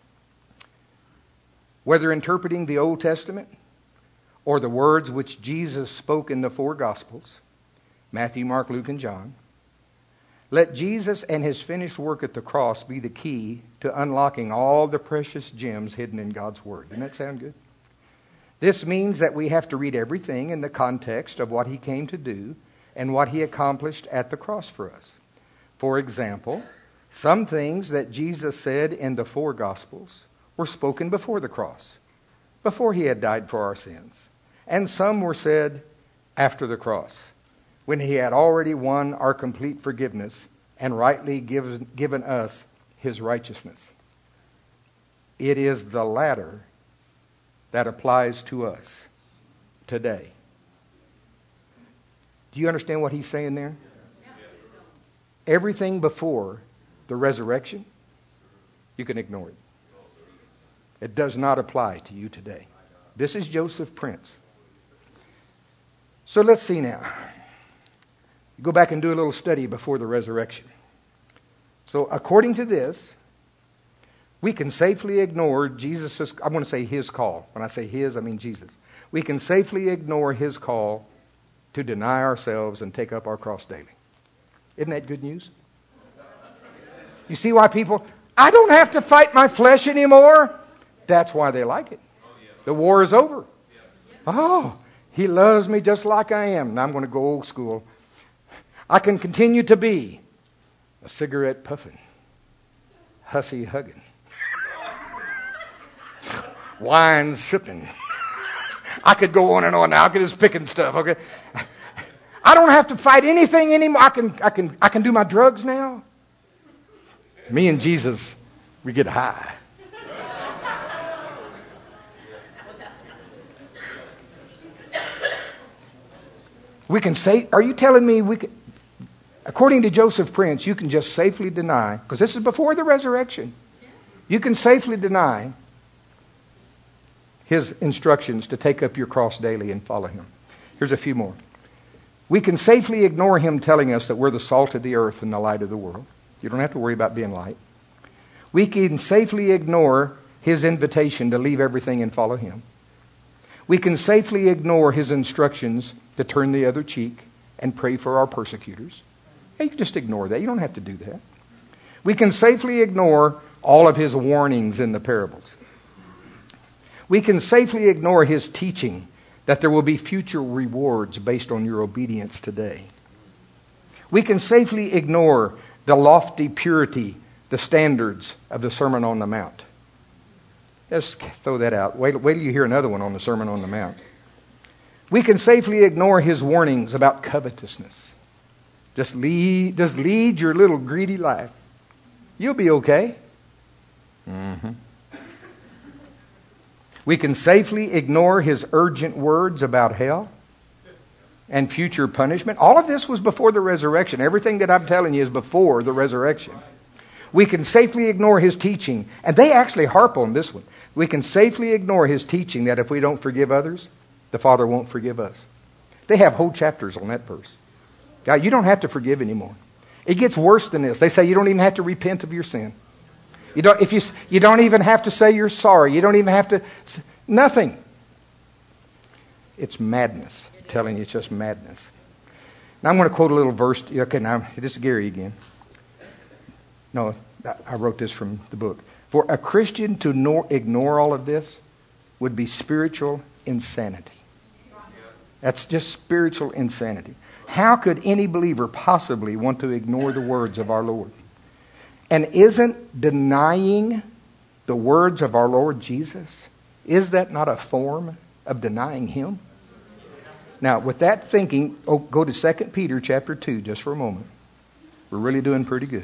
whether interpreting the Old Testament or the words which Jesus spoke in the four Gospels, Matthew, Mark, Luke, and John, let Jesus and his finished work at the cross be the key to unlocking all the precious gems hidden in God's Word. Doesn't that sound good? This means that we have to read everything in the context of what he came to do and what he accomplished at the cross for us. For example, some things that Jesus said in the four Gospels were spoken before the cross, before he had died for our sins. And some were said after the cross, when he had already won our complete forgiveness and rightly given us his righteousness. It is the latter that applies to us today. Do you understand what he's saying there? Everything before the resurrection, you can ignore it. It does not apply to you today. This is Joseph Prince. So let's see now. Go back and do a little study before the resurrection. So according to this, we can safely ignore Jesus', I'm going to say his call. When I say his, I mean Jesus. We can safely ignore his call to deny ourselves and take up our cross daily. Isn't that good news? You see why people, I don't have to fight my flesh anymore. That's why they like it. The war is over. Oh, he loves me just like I am. Now I'm going to go old school. I can continue to be a cigarette puffing, hussy hugging, wine sipping. I could go on and on now. I could just picking stuff. Okay, I don't have to fight anything anymore. I can do my drugs now. Me and Jesus, we get high. We can say, are you telling me we can, according to Joseph Prince, you can just safely deny, because this is before the resurrection, you can safely deny his instructions to take up your cross daily and follow him. Here's a few more. We can safely ignore him telling us that we're the salt of the earth and the light of the world. You don't have to worry about being light. We can safely ignore his invitation to leave everything and follow him. We can safely ignore his instructions to turn the other cheek and pray for our persecutors. Hey, you can just ignore that. You don't have to do that. We can safely ignore all of his warnings in the parables. We can safely ignore his teaching that there will be future rewards based on your obedience today. We can safely ignore the lofty purity, the standards of the Sermon on the Mount. Just throw that out. Wait till you hear another one on the Sermon on the Mount. We can safely ignore his warnings about covetousness. Just lead your little greedy life. You'll be okay. Mm-hmm. We can safely ignore his urgent words about hell and future punishment. All of this was before the resurrection. Everything that I'm telling you is before the resurrection. We can safely ignore his teaching. And they actually harp on this one. We can safely ignore his teaching that if we don't forgive others, the Father won't forgive us. They have whole chapters on that verse. God, you don't have to forgive anymore. It gets worse than this. They say you don't even have to repent of your sin. You don't even have to say you're sorry. You don't even have to. Nothing. It's madness. I'm telling you, it's just madness. Now I'm going to quote a little verse. Okay, now this is Gary again. No, I wrote this from the book. For a Christian to ignore all of this would be spiritual insanity. That's just spiritual insanity. How could any believer possibly want to ignore the words of our Lord? And isn't denying the words of our Lord Jesus, is that not a form of denying Him? Now, with that thinking, go to 2 Peter chapter 2 just for a moment. We're really doing pretty good.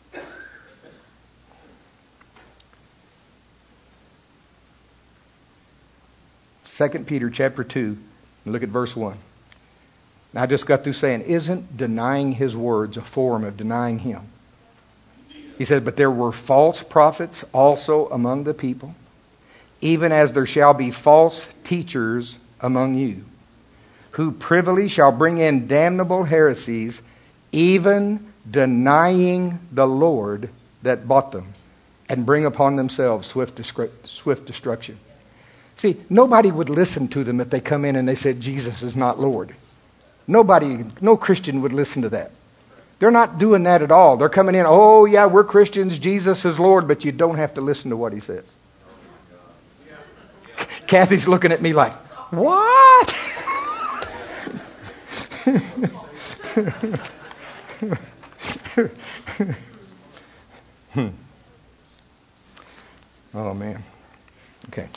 2 Peter chapter 2, and look at verse 1. Now, I just got through saying, isn't denying His words a form of denying Him? He said, but there were false prophets also among the people, even as there shall be false teachers among you, who privily shall bring in damnable heresies, even denying the Lord that bought them, and bring upon themselves swift destruction. See, nobody would listen to them if they come in and they said Jesus is not Lord. No Christian would listen to that. They're not doing that at all. They're coming in, oh yeah, we're Christians, Jesus is Lord, but you don't have to listen to what He says. Kathy's looking at me like, what? Oh man. Okay.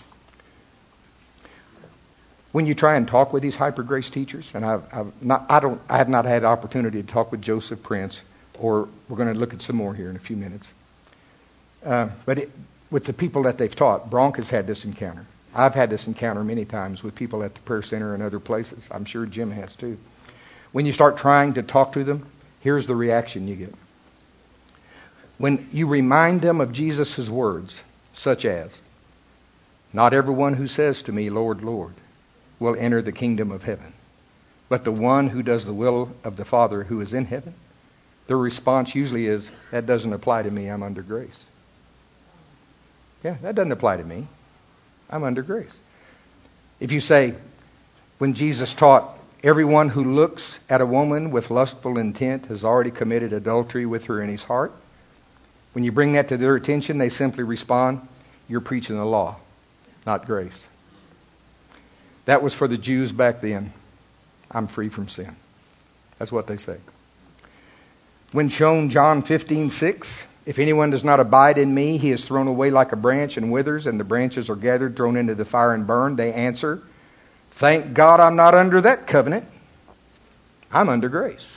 When you try and talk with these hyper grace teachers, and I have not had the opportunity to talk with Joseph Prince, or we're going to look at some more here in a few minutes. With the people that they've taught, Bronk has had this encounter. I've had this encounter many times with people at the prayer center and other places. I'm sure Jim has too. When you start trying to talk to them, here's the reaction you get. When you remind them of Jesus' words, such as, not everyone who says to me, Lord, Lord, will enter the kingdom of heaven, but the one who does the will of the Father who is in heaven, their response usually is, that doesn't apply to me, I'm under grace. Yeah, that doesn't apply to me. I'm under grace. If you say, when Jesus taught, everyone who looks at a woman with lustful intent has already committed adultery with her in his heart, when you bring that to their attention, they simply respond, you're preaching the law, not grace. That was for the Jews back then. I'm free from sin. That's what they say. When shown John 15:6, if anyone does not abide in me, he is thrown away like a branch and withers, and the branches are gathered, thrown into the fire and burned. They answer, thank God I'm not under that covenant. I'm under grace.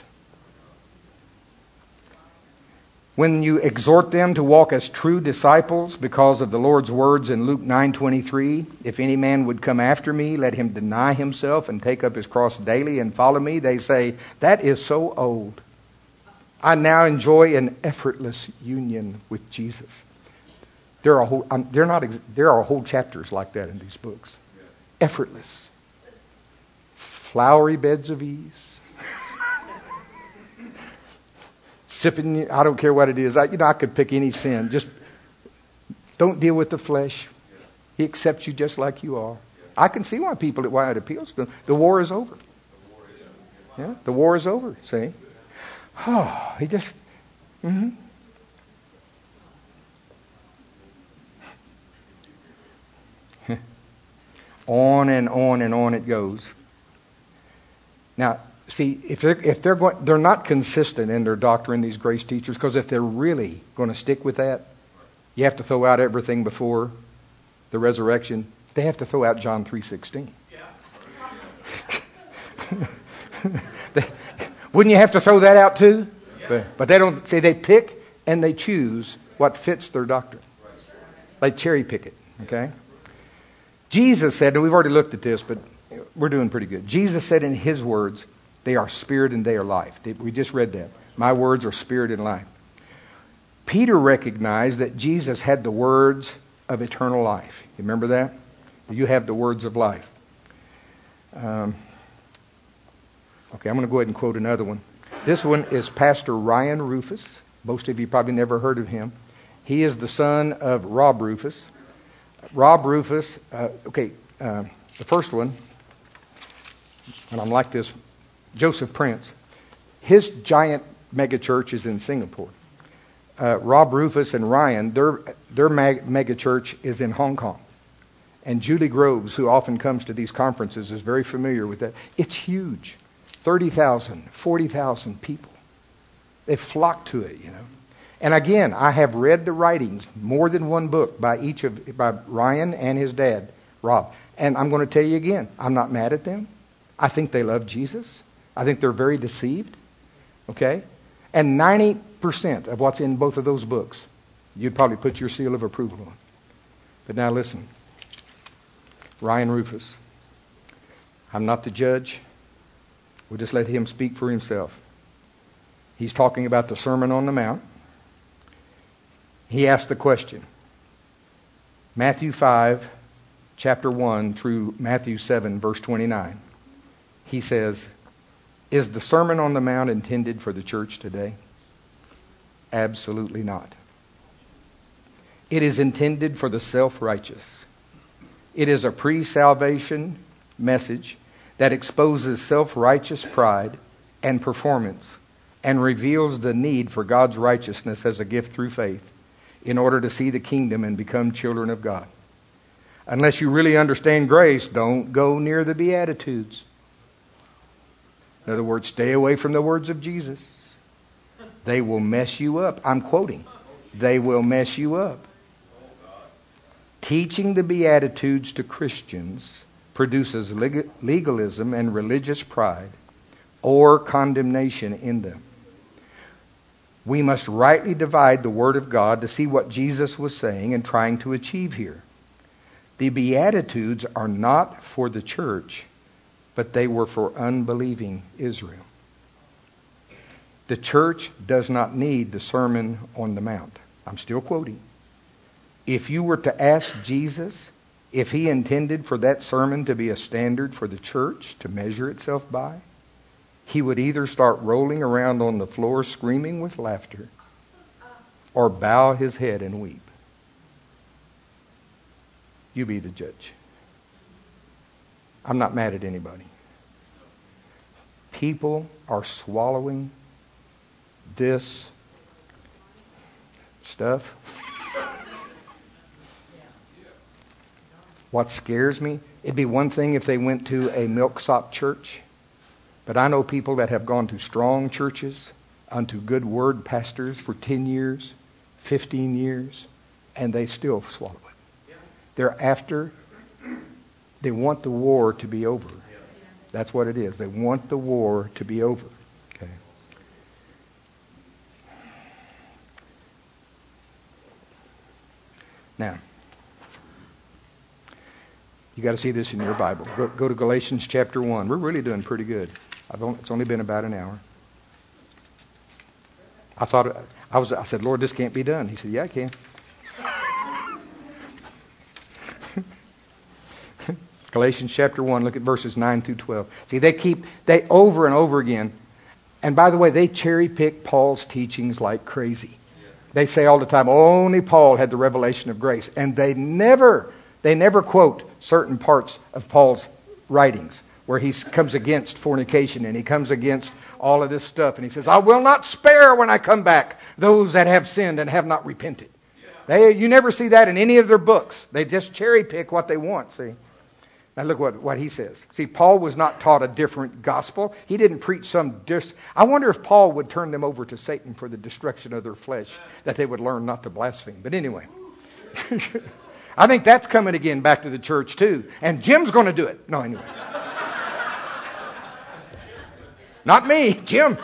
When you exhort them to walk as true disciples because of the Lord's words in Luke 9:23, if any man would come after me, let him deny himself and take up his cross daily and follow me, they say, that is so old. I now enjoy an effortless union with Jesus. There are whole chapters like that in these books. Effortless. Flowery beds of ease. Sipping, I don't care what it is. I could pick any sin. Just don't deal with the flesh. He accepts you just like you are. I can see why it appeals to them. The war is over. Yeah, the war is over, see? Oh, he just... On and on and on it goes. Now, see, if they're not consistent in their doctrine, these grace teachers, because if they're really going to stick with that, you have to throw out everything before the resurrection. They have to throw out John 3:16. Wouldn't you have to throw that out too? But they don't. See, they pick and they choose what fits their doctrine. They cherry pick it. Okay. Jesus said, and we've already looked at this, but we're doing pretty good. Jesus said in His words, they are spirit and they are life. We just read that. My words are spirit and life. Peter recognized that Jesus had the words of eternal life. You remember that? You have the words of life. Okay, I'm going to go ahead and quote another one. This one is Pastor Ryan Rufus. Most of you probably never heard of him. He is the son of Rob Rufus. Rob Rufus, the first one, and I'm like this, Joseph Prince. His giant mega church is in Singapore. Rob Rufus and Ryan, their mega church is in Hong Kong. And Julie Groves, who often comes to these conferences, is very familiar with that. It's huge. 30,000, 40,000 people. They flock to it, And again, I have read the writings, more than one book by Ryan and his dad, Rob. And I'm going to tell you again, I'm not mad at them. I think they love Jesus. I think they're very deceived. Okay? And 90% of what's in both of those books, you'd probably put your seal of approval on. But now listen. Ryan Rufus. I'm not the judge. We'll just let him speak for himself. He's talking about the Sermon on the Mount. He asked the question. Matthew 5, chapter 1 through Matthew 7, verse 29. He says, is the Sermon on the Mount intended for the church today? Absolutely not. It is intended for the self-righteous. It is a pre-salvation message that exposes self-righteous pride and performance and reveals the need for God's righteousness as a gift through faith in order to see the kingdom and become children of God. Unless you really understand grace, don't go near the Beatitudes. In other words, stay away from the words of Jesus. They will mess you up. I'm quoting. They will mess you up. Teaching the Beatitudes to Christians produces legalism and religious pride or condemnation in them. We must rightly divide the Word of God to see what Jesus was saying and trying to achieve here. The Beatitudes are not for the church, but they were for unbelieving Israel. The church does not need the Sermon on the Mount. I'm still quoting. If you were to ask Jesus if he intended for that sermon to be a standard for the church to measure itself by, he would either start rolling around on the floor screaming with laughter or bow his head and weep. You be the judge. I'm not mad at anybody. People are swallowing this stuff. What scares me, it'd be one thing if they went to a milksop church, but I know people that have gone to strong churches, unto good word pastors for 10 years, 15 years, and they still swallow it. They want the war to be over. That's what it is. They want the war to be over. Okay. Now, you got to see this in your Bible. Go to Galatians chapter 1. We're really doing pretty good. It's only been about an hour. I said, Lord, this can't be done. He said, yeah, I can. Galatians chapter 1, look at verses 9 through 12. See, they over and over again. And by the way, they cherry pick Paul's teachings like crazy. They say all the time, only Paul had the revelation of grace. And they never quote certain parts of Paul's writings where he comes against fornication and he comes against all of this stuff. And he says, I will not spare when I come back those that have sinned and have not repented. You never see that in any of their books. They just cherry pick what they want, see. Now look what he says. See, Paul was not taught a different gospel. He didn't preach I wonder if Paul would turn them over to Satan for the destruction of their flesh, that they would learn not to blaspheme. But anyway, I think that's coming again back to the church too. And Jim's going to do it. No, anyway. Not me, Jim.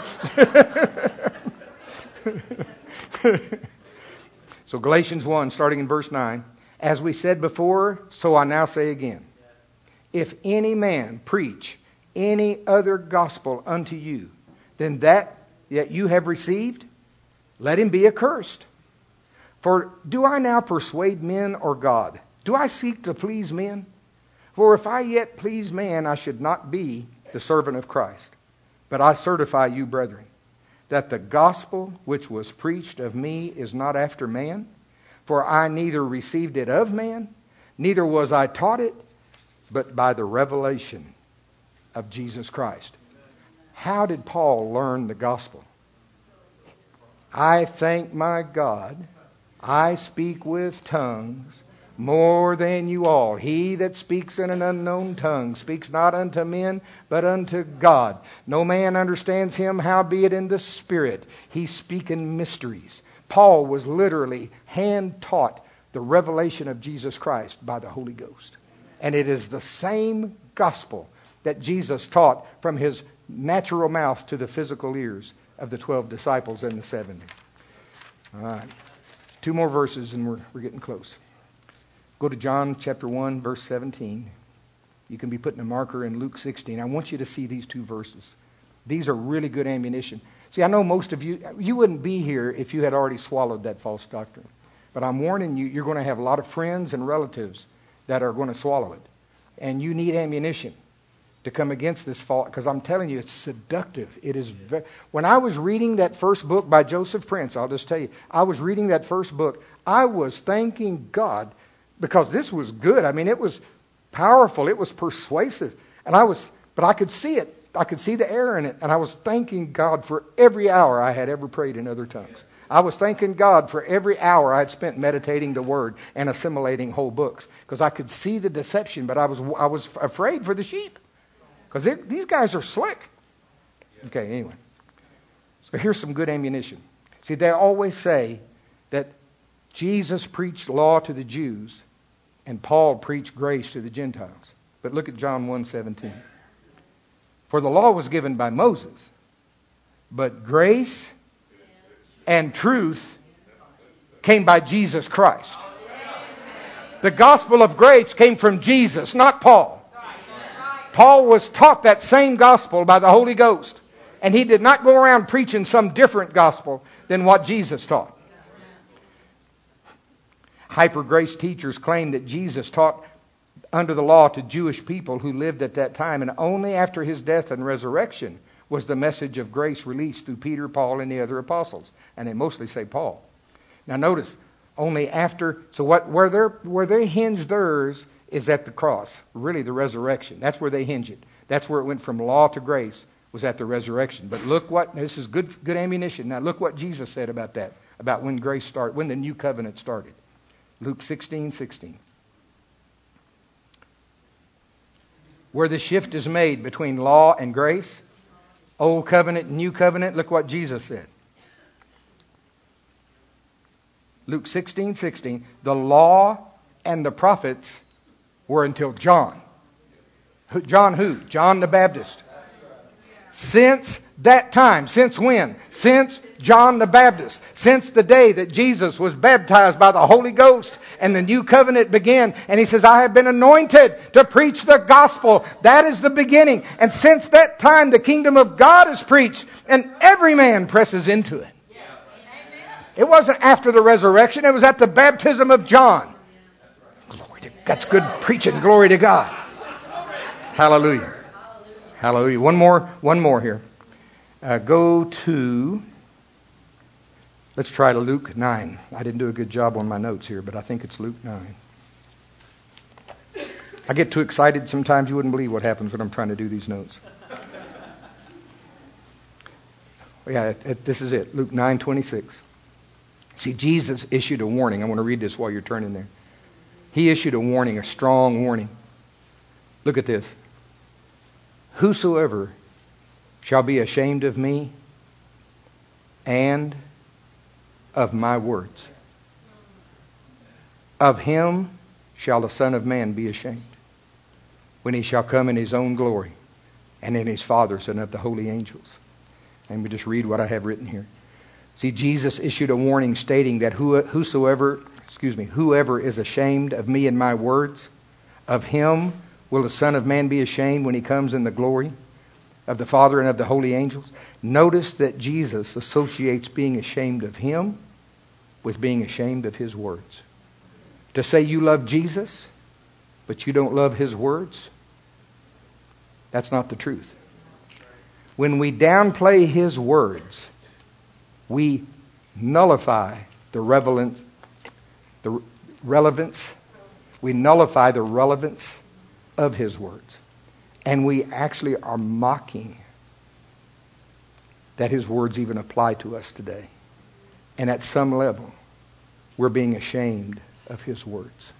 So Galatians 1, starting in verse 9. As we said before, so I now say again. If any man preach any other gospel unto you than that you have received, let him be accursed. For do I now persuade men or God? Do I seek to please men? For if I yet please man, I should not be the servant of Christ. But I certify you, brethren, that the gospel which was preached of me is not after man. For I neither received it of man, neither was I taught it, but by the revelation of Jesus Christ. How did Paul learn the gospel? I thank my God, I speak with tongues more than you all. He that speaks in an unknown tongue speaks not unto men, but unto God. No man understands him, howbeit in the Spirit he speaking mysteries. Paul was literally hand-taught the revelation of Jesus Christ by the Holy Ghost. And it is the same gospel that Jesus taught from his natural mouth to the physical ears of the 12 disciples and the 70. All right. 2 more verses and we're getting close. Go to John chapter 1, verse 17. You can be putting a marker in Luke 16. I want you to see these 2 verses. These are really good ammunition. See, I know most of you wouldn't be here if you had already swallowed that false doctrine. But I'm warning you, you're going to have a lot of friends and relatives that are going to swallow it. And you need ammunition to come against this fault, because I'm telling you, it's seductive. It is when I was reading that first book by Joseph Prince, I'll just tell you, I was reading that first book, I was thanking God, because this was good. I mean, it was powerful, it was persuasive, but I could see it. I could see the error in it, and I was thanking God for every hour I had ever prayed in other tongues. I was thanking God for every hour I had spent meditating the Word and assimilating whole books, because I could see the deception, but I was afraid for the sheep. Because these guys are slick. Okay, anyway. So here's some good ammunition. See, they always say that Jesus preached law to the Jews and Paul preached grace to the Gentiles. But look at John 1:17. For the law was given by Moses, but grace and truth came by Jesus Christ. The gospel of grace came from Jesus, not Paul. Paul was taught that same gospel by the Holy Ghost. And he did not go around preaching some different gospel than what Jesus taught. Hyper-grace teachers claim that Jesus taught under the law to Jewish people who lived at that time. And only after his death and resurrection was the message of grace released through Peter, Paul, and the other apostles. And they mostly say Paul. Now notice, only after... So where they hinge theirs is at the cross, really the resurrection. That's where they hinge it. That's where it went from law to grace, was at the resurrection. But look what, this is good ammunition. Now look what Jesus said about that, about when grace started, when the new covenant started. Luke 16:16. Where the shift is made between law and grace, old covenant and new covenant, look what Jesus said. Luke 16:16. The law and the prophets were until John. John who? John the Baptist. Since that time, since when? Since John the Baptist. Since the day that Jesus was baptized by the Holy Ghost and the new covenant began. And he says, I have been anointed to preach the gospel. That is the beginning. And since that time, the kingdom of God is preached and every man presses into it. It wasn't after the resurrection. It was at the baptism of John. That's good preaching. Glory to God. Hallelujah. Hallelujah. One more here. Go to, let's try to Luke 9. I didn't do a good job on my notes here, but I think it's Luke 9. I get too excited sometimes. You wouldn't believe what happens when I'm trying to do these notes. Yeah, this is it. Luke 9:26. See, Jesus issued a warning. I want to read this while you're turning there. He issued a warning, a strong warning. Look at this. Whosoever shall be ashamed of me and of my words, of him shall the Son of Man be ashamed, when he shall come in his own glory and in his Father's and of the holy angels. Let me just read what I have written here. See, Jesus issued a warning stating that whoever is ashamed of me and my words, of him will the Son of Man be ashamed when he comes in the glory of the Father and of the holy angels. Notice that Jesus associates being ashamed of him with being ashamed of his words. To say you love Jesus, but you don't love his words, that's not the truth. When we downplay his words, we nullify the relevance We nullify the relevance of His words. And we actually are mocking that His words even apply to us today. And at some level, we're being ashamed of His words.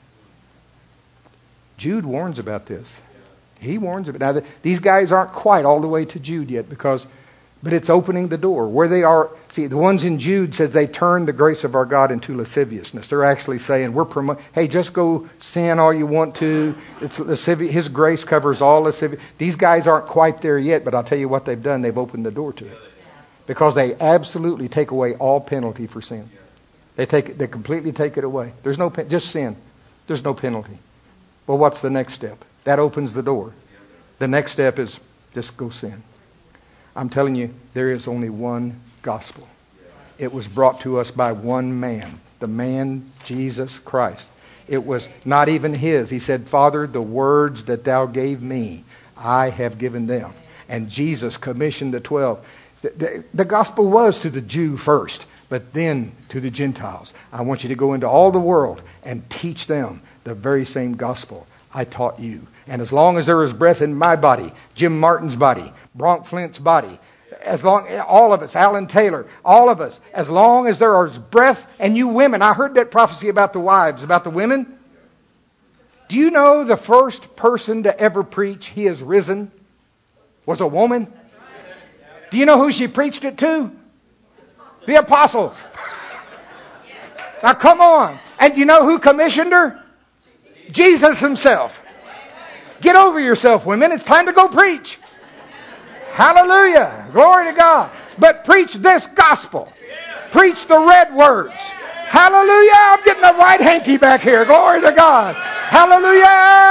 Jude warns about this. He warns about it. Now, these guys aren't quite all the way to Jude yet, but it's opening the door. Where they are, see, the ones in Jude says they turn the grace of our God into lasciviousness. They're actually saying, hey, just go sin all you want to. It's lascivious. His grace covers all lascivious. These guys aren't quite there yet, but I'll tell you what they've done. They've opened the door to it. Because they absolutely take away all penalty for sin. They completely take it away. There's no just sin. There's no penalty. Well, what's the next step? That opens the door. The next step is just go sin. I'm telling you, there is only one gospel. It was brought to us by one man, the man Jesus Christ. It was not even His. He said, Father, the words that Thou gave me, I have given them. And Jesus commissioned the 12. The gospel was to the Jew first, but then to the Gentiles. I want you to go into all the world and teach them the very same gospel I taught you. And as long as there is breath in my body, Jim Martin's body, Bronk Flint's body, all of us, Alan Taylor, all of us, as long as there is breath, and you women, I heard that prophecy about the wives, about the women. Do you know the first person to ever preach, He is risen, was a woman? Do you know who she preached it to? The apostles. Now come on. And do you know who commissioned her? Jesus Himself. Get over yourself, women. It's time to go preach. Hallelujah. Glory to God. But preach this gospel. Preach the red words. Hallelujah. I'm getting a white hanky back here. Glory to God. Hallelujah.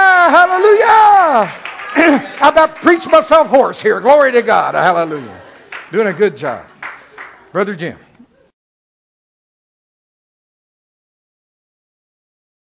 Hallelujah. I'm about to preach myself hoarse here. Glory to God. Hallelujah. Doing a good job. Brother Jim.